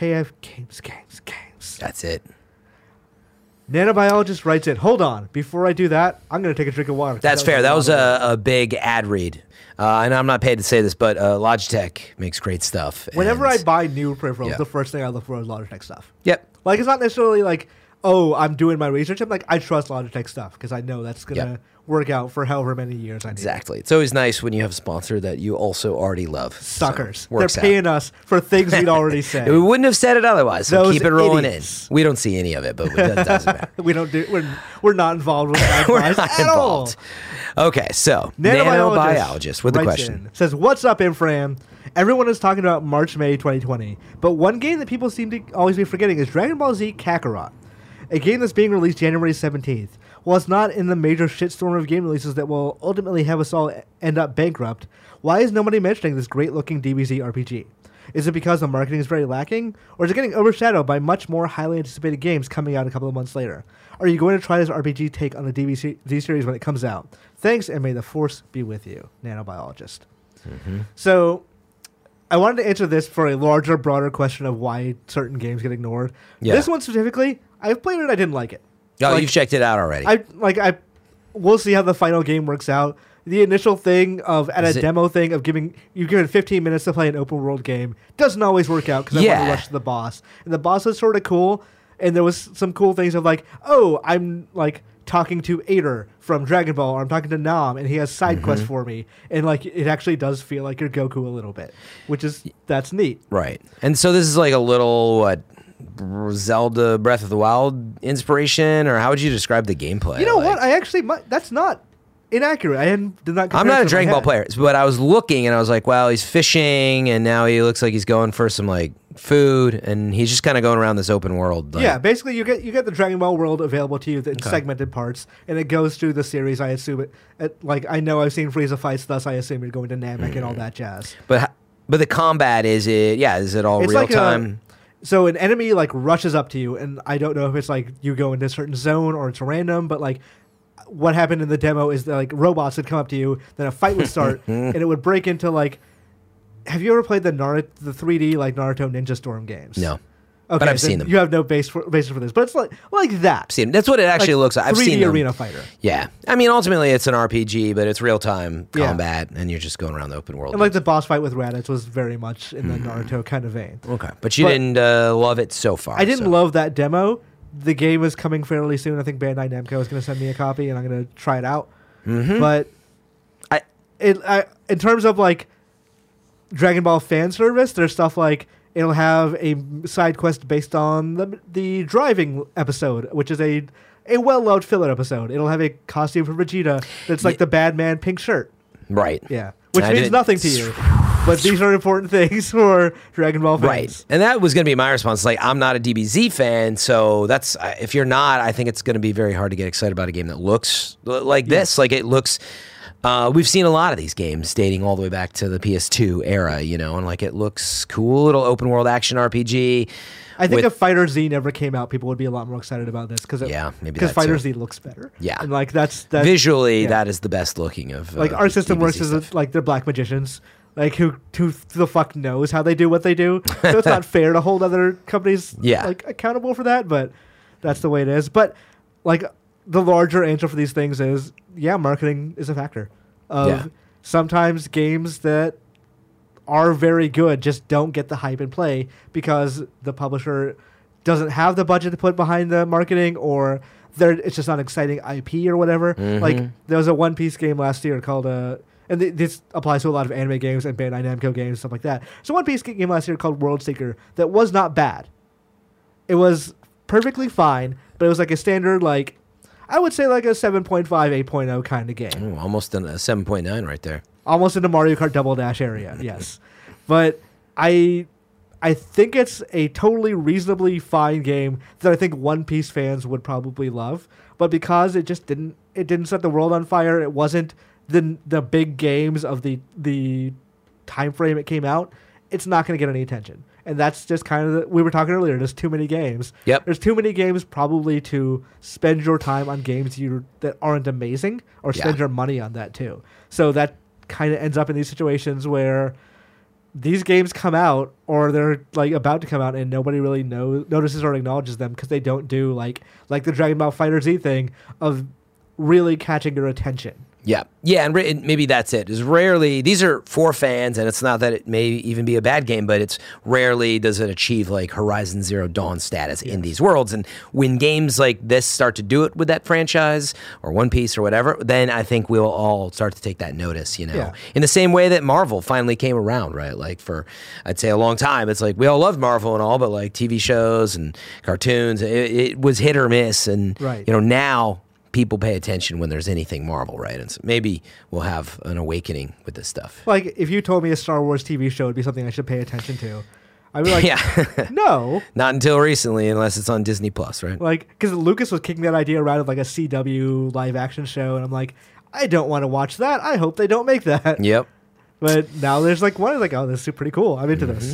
KFGames. That's it. Nanobiologist writes in, hold on, before I do that, I'm going to take a drink of water. That's fair. That was a big ad read. And I'm not paid to say this, but Logitech makes great stuff. Whenever and- I buy new peripherals, Yeah. the first thing I look for is Logitech stuff. Yep. Like, it's not necessarily like, oh, I'm doing my research. I'm like, I trust Logitech stuff because I know that's going to Yep. work out for however many years I need. Exactly. It's always nice when you have a sponsor that you also already love. So, Suckers. They're works out. paying us for things we'd already said. We wouldn't have said it otherwise. So Those keep it rolling idiots. in. We don't see any of it, but that doesn't matter. We don't do. We're not involved with that We're advice not at involved. Okay, so nanobiologist with the writes question. in, says, "What's up, Infram? Everyone is talking about March, May 2020, but one game that people seem to always be forgetting is Dragon Ball Z Kakarot, a game that's being released January 17th. While it's not in the major shitstorm of game releases that will ultimately have us all end up bankrupt, why is nobody mentioning this great-looking DBZ RPG? Is it because the marketing is very lacking, or is it getting overshadowed by much more highly anticipated games coming out a couple of months later? Are you going to try this RPG take on the DBZ series when it comes out? Thanks, and may the force be with you, Nanobiologist." So, I wanted to answer this for a larger, broader question of why certain games get ignored. Yeah. This one specifically, I've played it, I didn't like it. Oh, Like, you've checked it out already. We'll see how the final game works out. The initial thing of Is it- demo thing of given 15 minutes to play an open world game doesn't always work out because I want to Yeah. rush to the boss. And the boss is sort of cool, and there was some cool things of like, oh, I'm like talking to Ader from Dragon Ball, or I'm talking to Nam, and he has side quests for me, and like it actually does feel like you're Goku a little bit, that's neat. Right. And so this is like a little, Zelda Breath of the Wild inspiration, or how would you describe the gameplay? You know Like- what? I actually that's not inaccurate. Did not. I'm compare not it a to Dragon my Ball head. player, but I was looking and I was like, wow, he's fishing and now he looks like he's going for some like food and he's just kind of going around this open world. Like, Yeah, basically you get the Dragon Ball world available to you in segmented parts, and it goes through the series. I assume like I know I've seen Frieza fights, thus I assume you're going to Namek and all that jazz. But But the combat, is it all It's real like time? So an enemy like rushes up to you, and I don't know if it's like you go into a certain zone or it's random, but like what happened in the demo is that like robots would come up to you, then a fight would start, and it would break into like. Have you ever played the 3D like Naruto Ninja Storm games? No. Okay, But I've then seen them. You have no basis for this, but it's like that. Seen. That's what it actually looks like. I've 3D seen them. arena fighter. Yeah. I mean, ultimately, it's an RPG, but it's real time Yeah. combat, and you're just going around the open world. And like the boss fight with Raditz was very much in the Naruto kind of vein. Okay. But you But- didn't love it so far. I didn't so. love that demo. The game is coming fairly soon. I think Bandai Namco is going to send me a copy, and I'm going to try it out. But I- in terms of like Dragon Ball fan service, there's stuff like it'll have a side quest based on the driving episode, which is a well-loved filler episode. It'll have a costume for Vegeta that's like the bad man pink shirt. Right. Yeah, which I means did- nothing to you. But these are important things for Dragon Ball fans. Right. And that was going to be my response. Like, I'm not a DBZ fan, so that's if you're not, I think it's going to be very hard to get excited about a game that looks like this. Like, it looks. We've seen a lot of these games dating all the way back to the PS2 era, and like it looks cool. Little open world action RPG. I think with- if Fighter Z never came out, people would be a lot more excited about this because maybe because that Fighter too. Z looks better. Yeah. and like that's visually, yeah. that is the best looking of like our system DBZ works as stuff. like they're black magicians, like who the fuck knows how they do what they do. So it's not fair to hold other companies Yeah. like accountable for that, but that's the way it is. But like the larger answer for these things is marketing is a factor. Yeah. Sometimes games that are very good just don't get the hype and play because the publisher doesn't have the budget to put behind the marketing, or it's just not exciting IP or whatever. Like there was a One Piece game last year called this applies to a lot of anime games and Bandai Namco games, stuff like that. So One Piece game last year called World Seeker that was not bad. It was perfectly fine, but it was like a standard like I would say like a 7.5, 8.0 kind of game. Ooh, almost a 7.9 right there. Almost in the Mario Kart Double Dash area, yes. But I think it's a totally reasonably fine game that I think One Piece fans would probably love. But because it just didn't set the world on fire, it wasn't the big games of the time frame it came out, it's not going to get any attention. And that's just kind of we were talking earlier. There's too many games. Yep. There's too many games probably to spend your time on games that aren't amazing, or spend your money on that too. So that kind of ends up in these situations where these games come out, or they're like about to come out, and nobody really notices or acknowledges them because they don't do like the Dragon Ball Fighter Z thing of really catching your attention. Yeah, and maybe that's it. Is rarely these are for fans, and it's not that it may even be a bad game, but it's rarely does it achieve like Horizon Zero Dawn status in these worlds. And when games like this start to do it with that franchise or One Piece or whatever, then I think we'll all start to take that notice. Yeah. In the same way that Marvel finally came around, right? Like for I'd say a long time, it's like we all loved Marvel and all, but like TV shows and cartoons, it was hit or miss, and Right. Now people pay attention when there's anything Marvel, right? And so maybe we'll have an awakening with this stuff. Like if you told me a Star Wars TV show would be something I should pay attention to, I'd be like, Yeah. no. Not until recently, unless it's on Disney Plus, right? Like, because Lucas was kicking that idea around of like a CW live action show, and I'm like, I don't want to watch that. I hope they don't make that. Yep. But now there's like one, like, oh, this is pretty cool. I'm into this.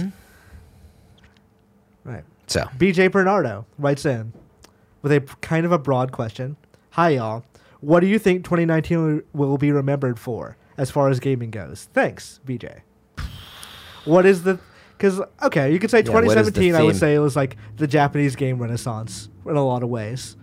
Right. So, BJ Bernardo writes in with a kind of a broad question. Hi, y'all. What do you think 2019 will be remembered for as far as gaming goes? Thanks, BJ. What is the... Because, okay, you could say Yeah, what is the 2017, I would theme? say, it was like the Japanese game renaissance in a lot of ways.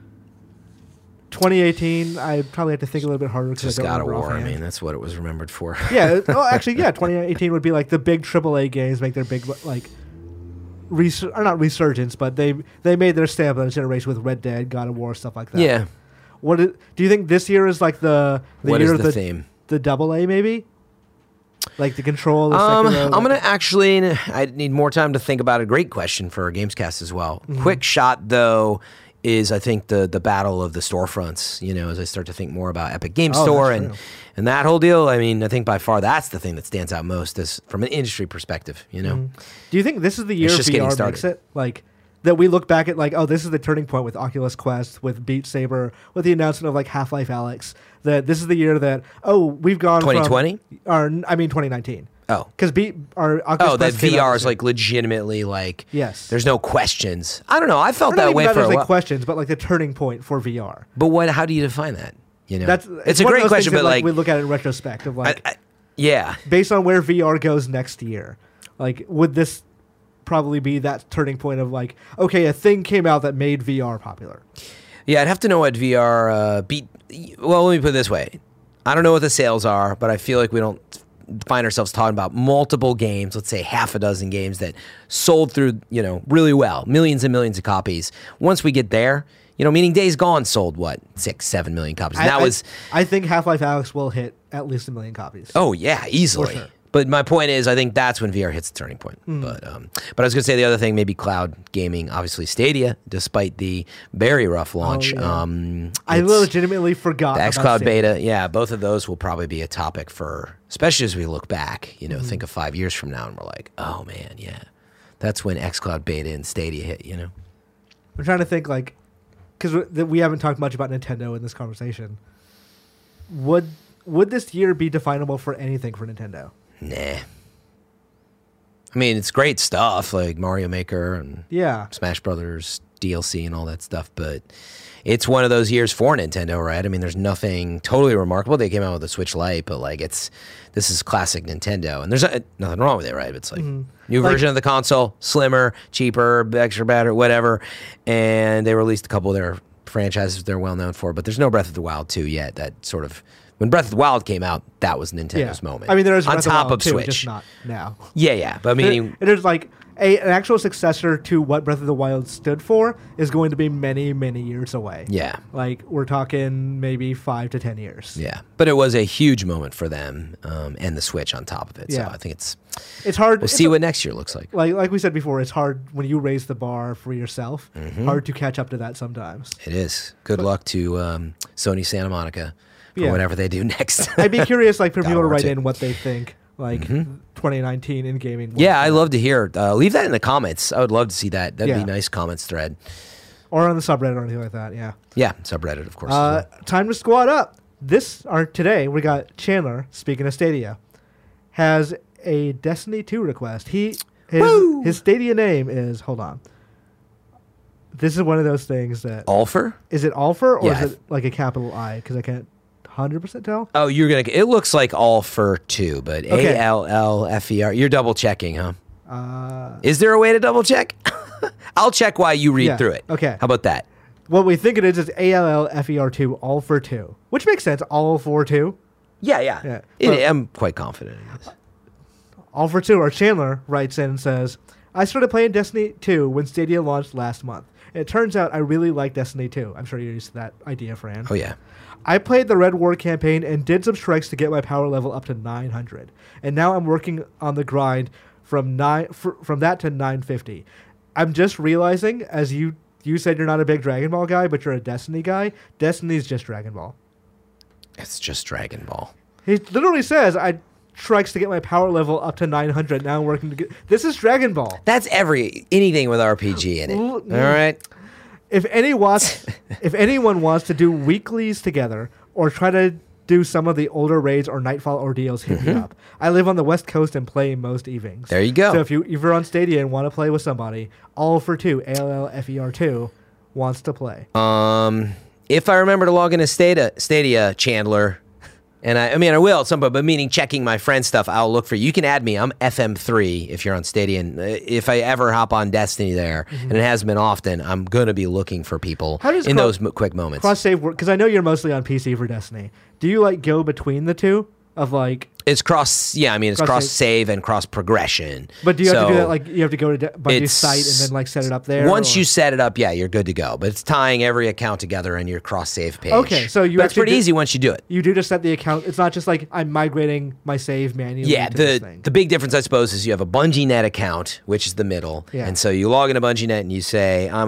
2018, I probably have to think a little bit harder because just I don't God of remember War. I offhand. mean, that's what it was remembered for. Yeah, well, actually, yeah, 2018 would be like the big AAA games make their big, like, or not resurgence, but they made their stamp on the generation with Red Dead, God of War, stuff like that. Yeah. Do you think this year is like the What year is of the theme? The AA maybe? Like the Control, the Sekiro, I'm gonna actually. I need more time to think about a great question for a Gamescast as well. Quick shot though is I think the battle of the storefronts. As I start to think more about Epic Game Store that's and true. and that whole deal. I mean, I think by far that's the thing that stands out most as from an industry perspective. Do you think this is the year just getting VR started. makes it? Like that we look back at like, oh, this is the turning point with Oculus Quest, with Beat Saber, with the announcement of like Half-Life Alyx. That this is the year that we've gone 2020? from, or I mean 2019. Oh. Because Oculus Oh, that Quest came out VR this is year. like legitimately like. Yes. There's no questions. I don't know. I felt Or not that even way that for a there's, while. like questions, but like the turning point for VR. But what? How do you define that? You know, That's it's a one of great those question, things but that, like, we look at it in retrospect of like yeah, based on where VR goes next year, like would this probably be that turning point of like, okay, a thing came out that made VR popular. yeah. I'd have to know what VR beat. Well, let me put it this way: I don't know what the sales are, but I feel like we don't find ourselves talking about multiple games. Let's say half a dozen games that sold through, really well, millions and millions of copies. Once we get there. Meaning Days Gone sold what 6-7 million copies. And I think Half-Life Alyx will hit at least 1 million copies. Oh yeah, easily. sure. But my point is, I think that's when VR hits the turning point. But I was going to say the other thing, maybe cloud gaming. Obviously, Stadia, despite the very rough launch. yeah. I legitimately forgot the about xCloud Stadia. beta. Yeah, both of those will probably be a topic for, especially as we look back. Think of 5 years from now, and we're like, oh man, yeah, that's when xCloud beta and Stadia hit. I'm trying to think like. Because we haven't talked much about Nintendo in this conversation. Would this year be definable for anything for Nintendo? Nah. I mean, it's great stuff like Mario Maker and Yeah. Smash Brothers DLC and all that stuff, but it's one of those years for Nintendo, right? I mean, there's nothing totally remarkable. They came out with the Switch Lite, but like this is classic Nintendo, and there's nothing wrong with it, right? It's like new version of the console, slimmer, cheaper, extra battery, whatever, and they released a couple of their franchises they're well known for, but there's no Breath of the Wild 2 yet. That sort of when Breath of the Wild came out, that was Nintendo's moment. I mean, there is on Breath top of, of the Wild too, Switch, just not now. Yeah, but I mean, There's like an actual successor to what Breath of the Wild stood for is going to be many, many years away. yeah. Like we're talking maybe 5 to 10 years. Yeah, but it was a huge moment for them, and the Switch on top of it. Yeah. So I think it's hard. we'll see what next year looks like. Like we said before, it's hard when you raise the bar for yourself. Hard to catch up to that sometimes. It is. Good luck to Sony Santa Monica for Yeah. whatever they do next. I'd be curious, like for God people to War write 2. in what they think, like 2019 in gaming. Yeah, I'd love to hear. Leave that in the comments. I would love to see that. That'd be Yeah. a nice comments thread. or on the subreddit or anything like that. Yeah. Yeah, subreddit, of course. as well. Time to squad up. Today we got Chandler. Speaking of Stadia, has a Destiny 2 request. His Stadia name is. Hold on. This is one of those things that Ulfer? is it Alfer or Yeah. is it like a capital I? Because I can't 100% tell. Oh, you're gonna. It looks like Ulfer too, but Okay. ALLFER. You're double checking, huh? Is there a way to double check? I'll check while you read Yeah, through it. okay. How about that? What we think it is ALLFER2, all for 2, which makes sense. All for 2. Yeah. Yeah. I'm quite confident in this. All for 2, or Chandler writes in and says, I started playing Destiny 2 when Stadia launched last month. It turns out I really like Destiny 2. I'm sure you're used to that idea, Fran. Oh yeah. I played the Red War campaign and did some strikes to get my power level up to 900. And now I'm working on the grind from that to 950. I'm just realizing, as you said you're not a big Dragon Ball guy, but you're a Destiny guy. Destiny's just Dragon Ball. It's just Dragon Ball. He literally says, I strikes to get my power level up to 900. Now I'm working to get... This is Dragon Ball. That's anything with RPG in it. All right. If anyone wants to do weeklies together or try to do some of the older raids or Nightfall ordeals, hit me up. I live on the West Coast and play most evenings. There you go. So if you're on Stadia and want to play with somebody, all for 2, ALLFER2, wants to play. If I remember to log into Stadia, Chandler, and I mean I will at some point, but meaning checking my friend stuff, I'll look for you. You can add me. I'm FM3 if you're on Stadia. And if I ever hop on Destiny there, and it hasn't been often, I'm going to be looking for people How does in those quick moments. Cross save work? Because I know you're mostly on PC for Destiny. Do you like go between the two of like? It's cross save and cross progression. But do you have to do So that? Like you have to go to Bungie's it's- site and then like set it up there. Once or- you set it up, yeah, you're good to go. But it's tying every account together in your cross save page. Okay, so you But it's actually pretty do- easy once you do it. You do just set the account. It's not just like I'm migrating my save manually. Yeah, to this thing. the big difference, I suppose, is you have a Bungie Net account, which is the middle, Yeah. and so you log into Bungie Net and you say, I'm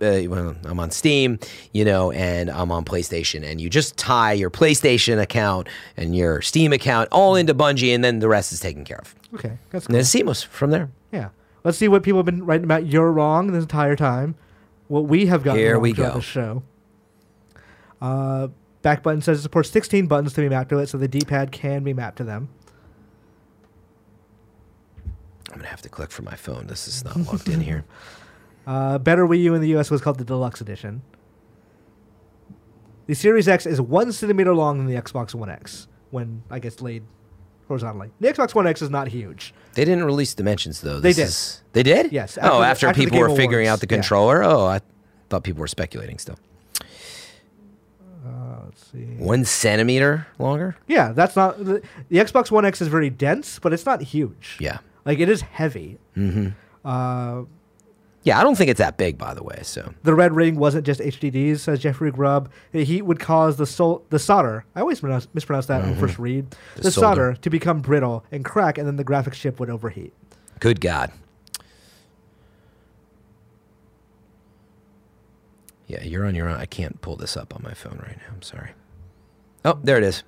on Steam, and I'm on PlayStation, and you just tie your PlayStation account and your Steam account all into Bungie, and then the rest is taken care of. Okay, that's And cool. it's seamless from there. Yeah. Let's see what people have been writing about. You're wrong this entire time. What we have gotten Here wrong we throughout go. the show. Back button says it supports 16 buttons to be mapped to it, so the D-pad can be mapped to them. I'm going to have to click for my phone. This is not logged in here. Better Wii U in the US was called the Deluxe Edition. The Series X is 1 centimeter long than the Xbox One X, when, I guess, laid horizontally. The Xbox One X is not huge. They didn't release dimensions, though. They did. They did? Yes. After the people Game were figuring Awards. out the controller? Oh, I thought people were speculating still. Let's see. 1 centimeter longer? Yeah, that's not... The Xbox One X is very dense, but it's not huge. Yeah. Like, it is heavy. Yeah, I don't think it's that big, by the way. So The red ring wasn't just HDDs, says Jeffrey Grubb. The heat would cause the solder... I always mispronounce that on first read. The solder to become brittle and crack, and then the graphics chip would overheat. Good God. Yeah, you're on your own. I can't pull this up on my phone right now. I'm sorry. Oh, there it is.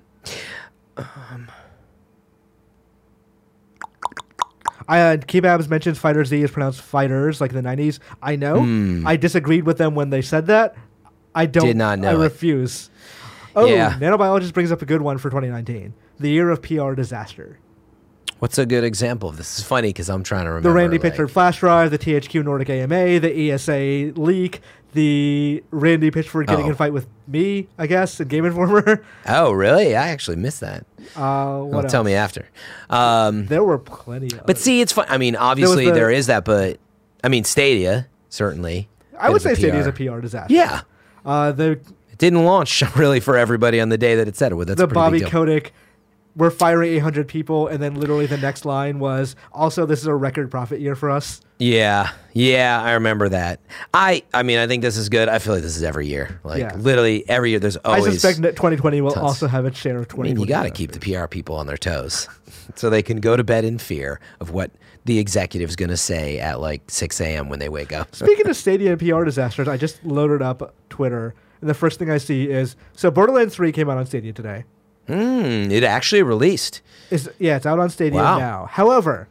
Kebabs mentions Fighter Z is pronounced fighters, like in the 90s. I know. I disagreed with them when they said that. I don't. Did not know I it. refuse. Oh, Yeah. Nanobiologist brings up a good one for 2019. The year of PR disaster. What's a good example of this? This is funny because I'm trying to remember. The Randy like- Pitchford flash drive, the THQ Nordic AMA, the ESA leak, the Randy Pitchford getting in a fight with me, I guess, and Game Informer. Oh, really? I actually missed that. What Tell else? me after. There were plenty of But see, it's fun. I mean, obviously the- there is that, but I mean, Stadia, certainly. I would Bit say of Stadia is a PR disaster. Yeah. The It didn't launch really for everybody on the day that it said it would. That's the a pretty Bobby big deal. Kotick, we're firing 800 people, and then literally the next line was, also, this is a record profit year for us. Yeah, I remember that. I mean, I think this is good. I feel like this is every year. Like Yeah. literally every year. There's always. I suspect that 2020 will tons. also have its share of I 2020. mean, you got to keep the PR people on their toes, so they can go to bed in fear of what the executive's going to say at like 6 a.m. when they wake up. Speaking of Stadia and PR disasters, I just loaded up Twitter, and the first thing I see is, so Borderlands 3 came out on Stadia today. It actually released. It's out on Stadia Wow. now. However,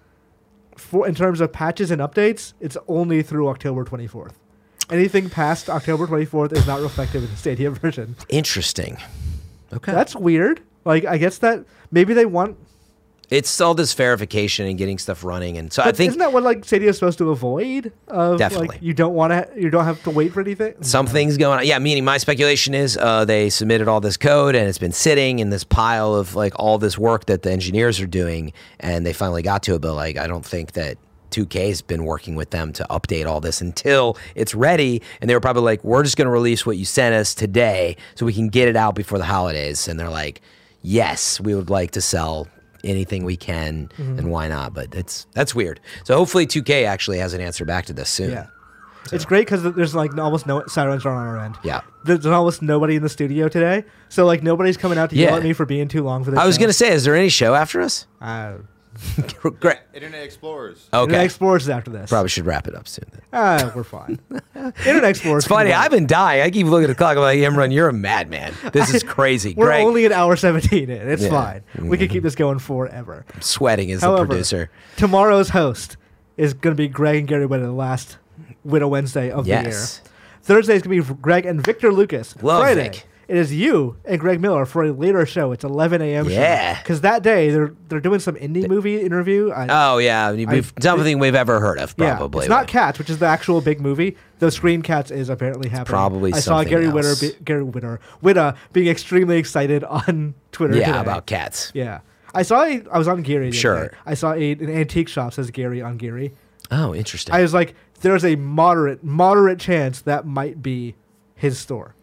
in terms of patches and updates, it's only through October 24th. Anything past October 24th is not reflective in the Stadia version. Interesting. Okay. That's weird. Like, I guess that maybe they want... It's all this verification and getting stuff running, and so I But think isn't that what like Stadia is supposed to avoid? Of, Definitely. Like, you don't have to wait for anything. something's going on. Yeah, meaning my speculation is they submitted all this code and it's been sitting in this pile of like all this work that the engineers are doing, and they finally got to it. But like, I don't think that 2K's been working with them to update all this until it's ready. And they were probably like, we're just going to release what you sent us today so we can get it out before the holidays. And they're like, yes, we would like to sell anything we can, and why not? But that's weird. So hopefully 2K actually has an answer back to this soon. Yeah. It's great because there's like almost no sirens are on our end. Yeah. There's almost nobody in the studio today, so like nobody's coming out to yell Yeah. at me for being too long for this. I was show. going to say, is there any show after us? Great. Internet Explorers. Okay. Internet Explorers is after this. Probably should wrap it up soon then. We're fine. Internet Explorers. It's funny. can wait. I've been dying. I keep looking at the clock. I'm like, Imran, you're a madman. This is crazy. We're Greg, only an hour 17 in. It's Yeah. fine. We can keep this going forever. I'm sweating as However, the producer. Tomorrow's host is going to be Greg and Gary Witta, the last Widow Wednesday of the year. Yes. Thursday is going to be Greg and Victor Lucas. Love Friday, Vic. it is you and Greg Miller for a later show. It's 11 a.m. Yeah. Because that day they're doing some indie movie interview. Oh, yeah. Something we've ever heard of, Yeah, probably. it's not Cats, which is the actual big movie. The Screen Cats is apparently happening. probably I saw something Gary else. Witta being extremely excited on Twitter. Yeah, today. about cats. Yeah, I was on Geary. the other Sure. day. I saw an antique shop says Gary on Geary. Oh, interesting. I was like, there's a moderate chance that might be his store.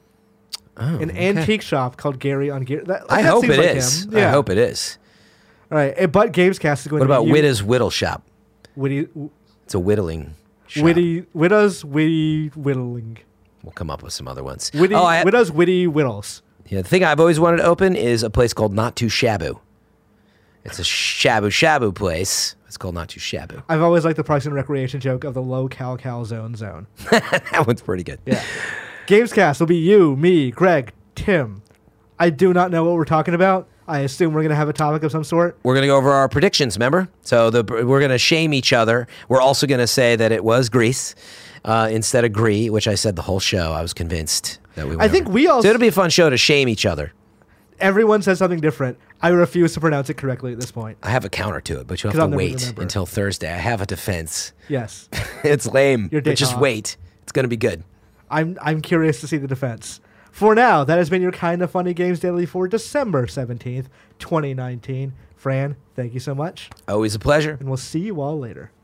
An antique shop called Gary on Geary. I hope it is. Him. Yeah. I hope it is. All right, but Gamescast is going What to about be Witta's Whittle Shop? Witty, It's a whittling shop. Witta's Witty Whittling. We'll come up with some other ones. Witta's Witty Whittles. Yeah, the thing I've always wanted to open is a place called Not Too Shabu. It's a shabu place. It's called Not Too Shabu. I've always liked the Parks and Recreation joke of the low cal zone. That one's pretty good. Yeah. Gamescast will be you, me, Greg, Tim. I do not know what we're talking about. I assume we're going to have a topic of some sort. We're going to go over our predictions, remember? So we're going to shame each other. We're also going to say that it was Greece instead of Gree, which I said the whole show. I was convinced that we went I think over. we all... So it'll be a fun show to shame each other. Everyone says something different. I refuse to pronounce it correctly at this point. I have a counter to it, but you'll 'Cause have I'll to never wait remember. until Thursday. I have a defense. Yes. It's lame, Your day but just off. wait. It's going to be good. I'm curious to see the defense. For now, that has been your Kind of Funny Games Daily for December 17th, 2019. Fran, thank you so much. Always a pleasure. And we'll see you all later.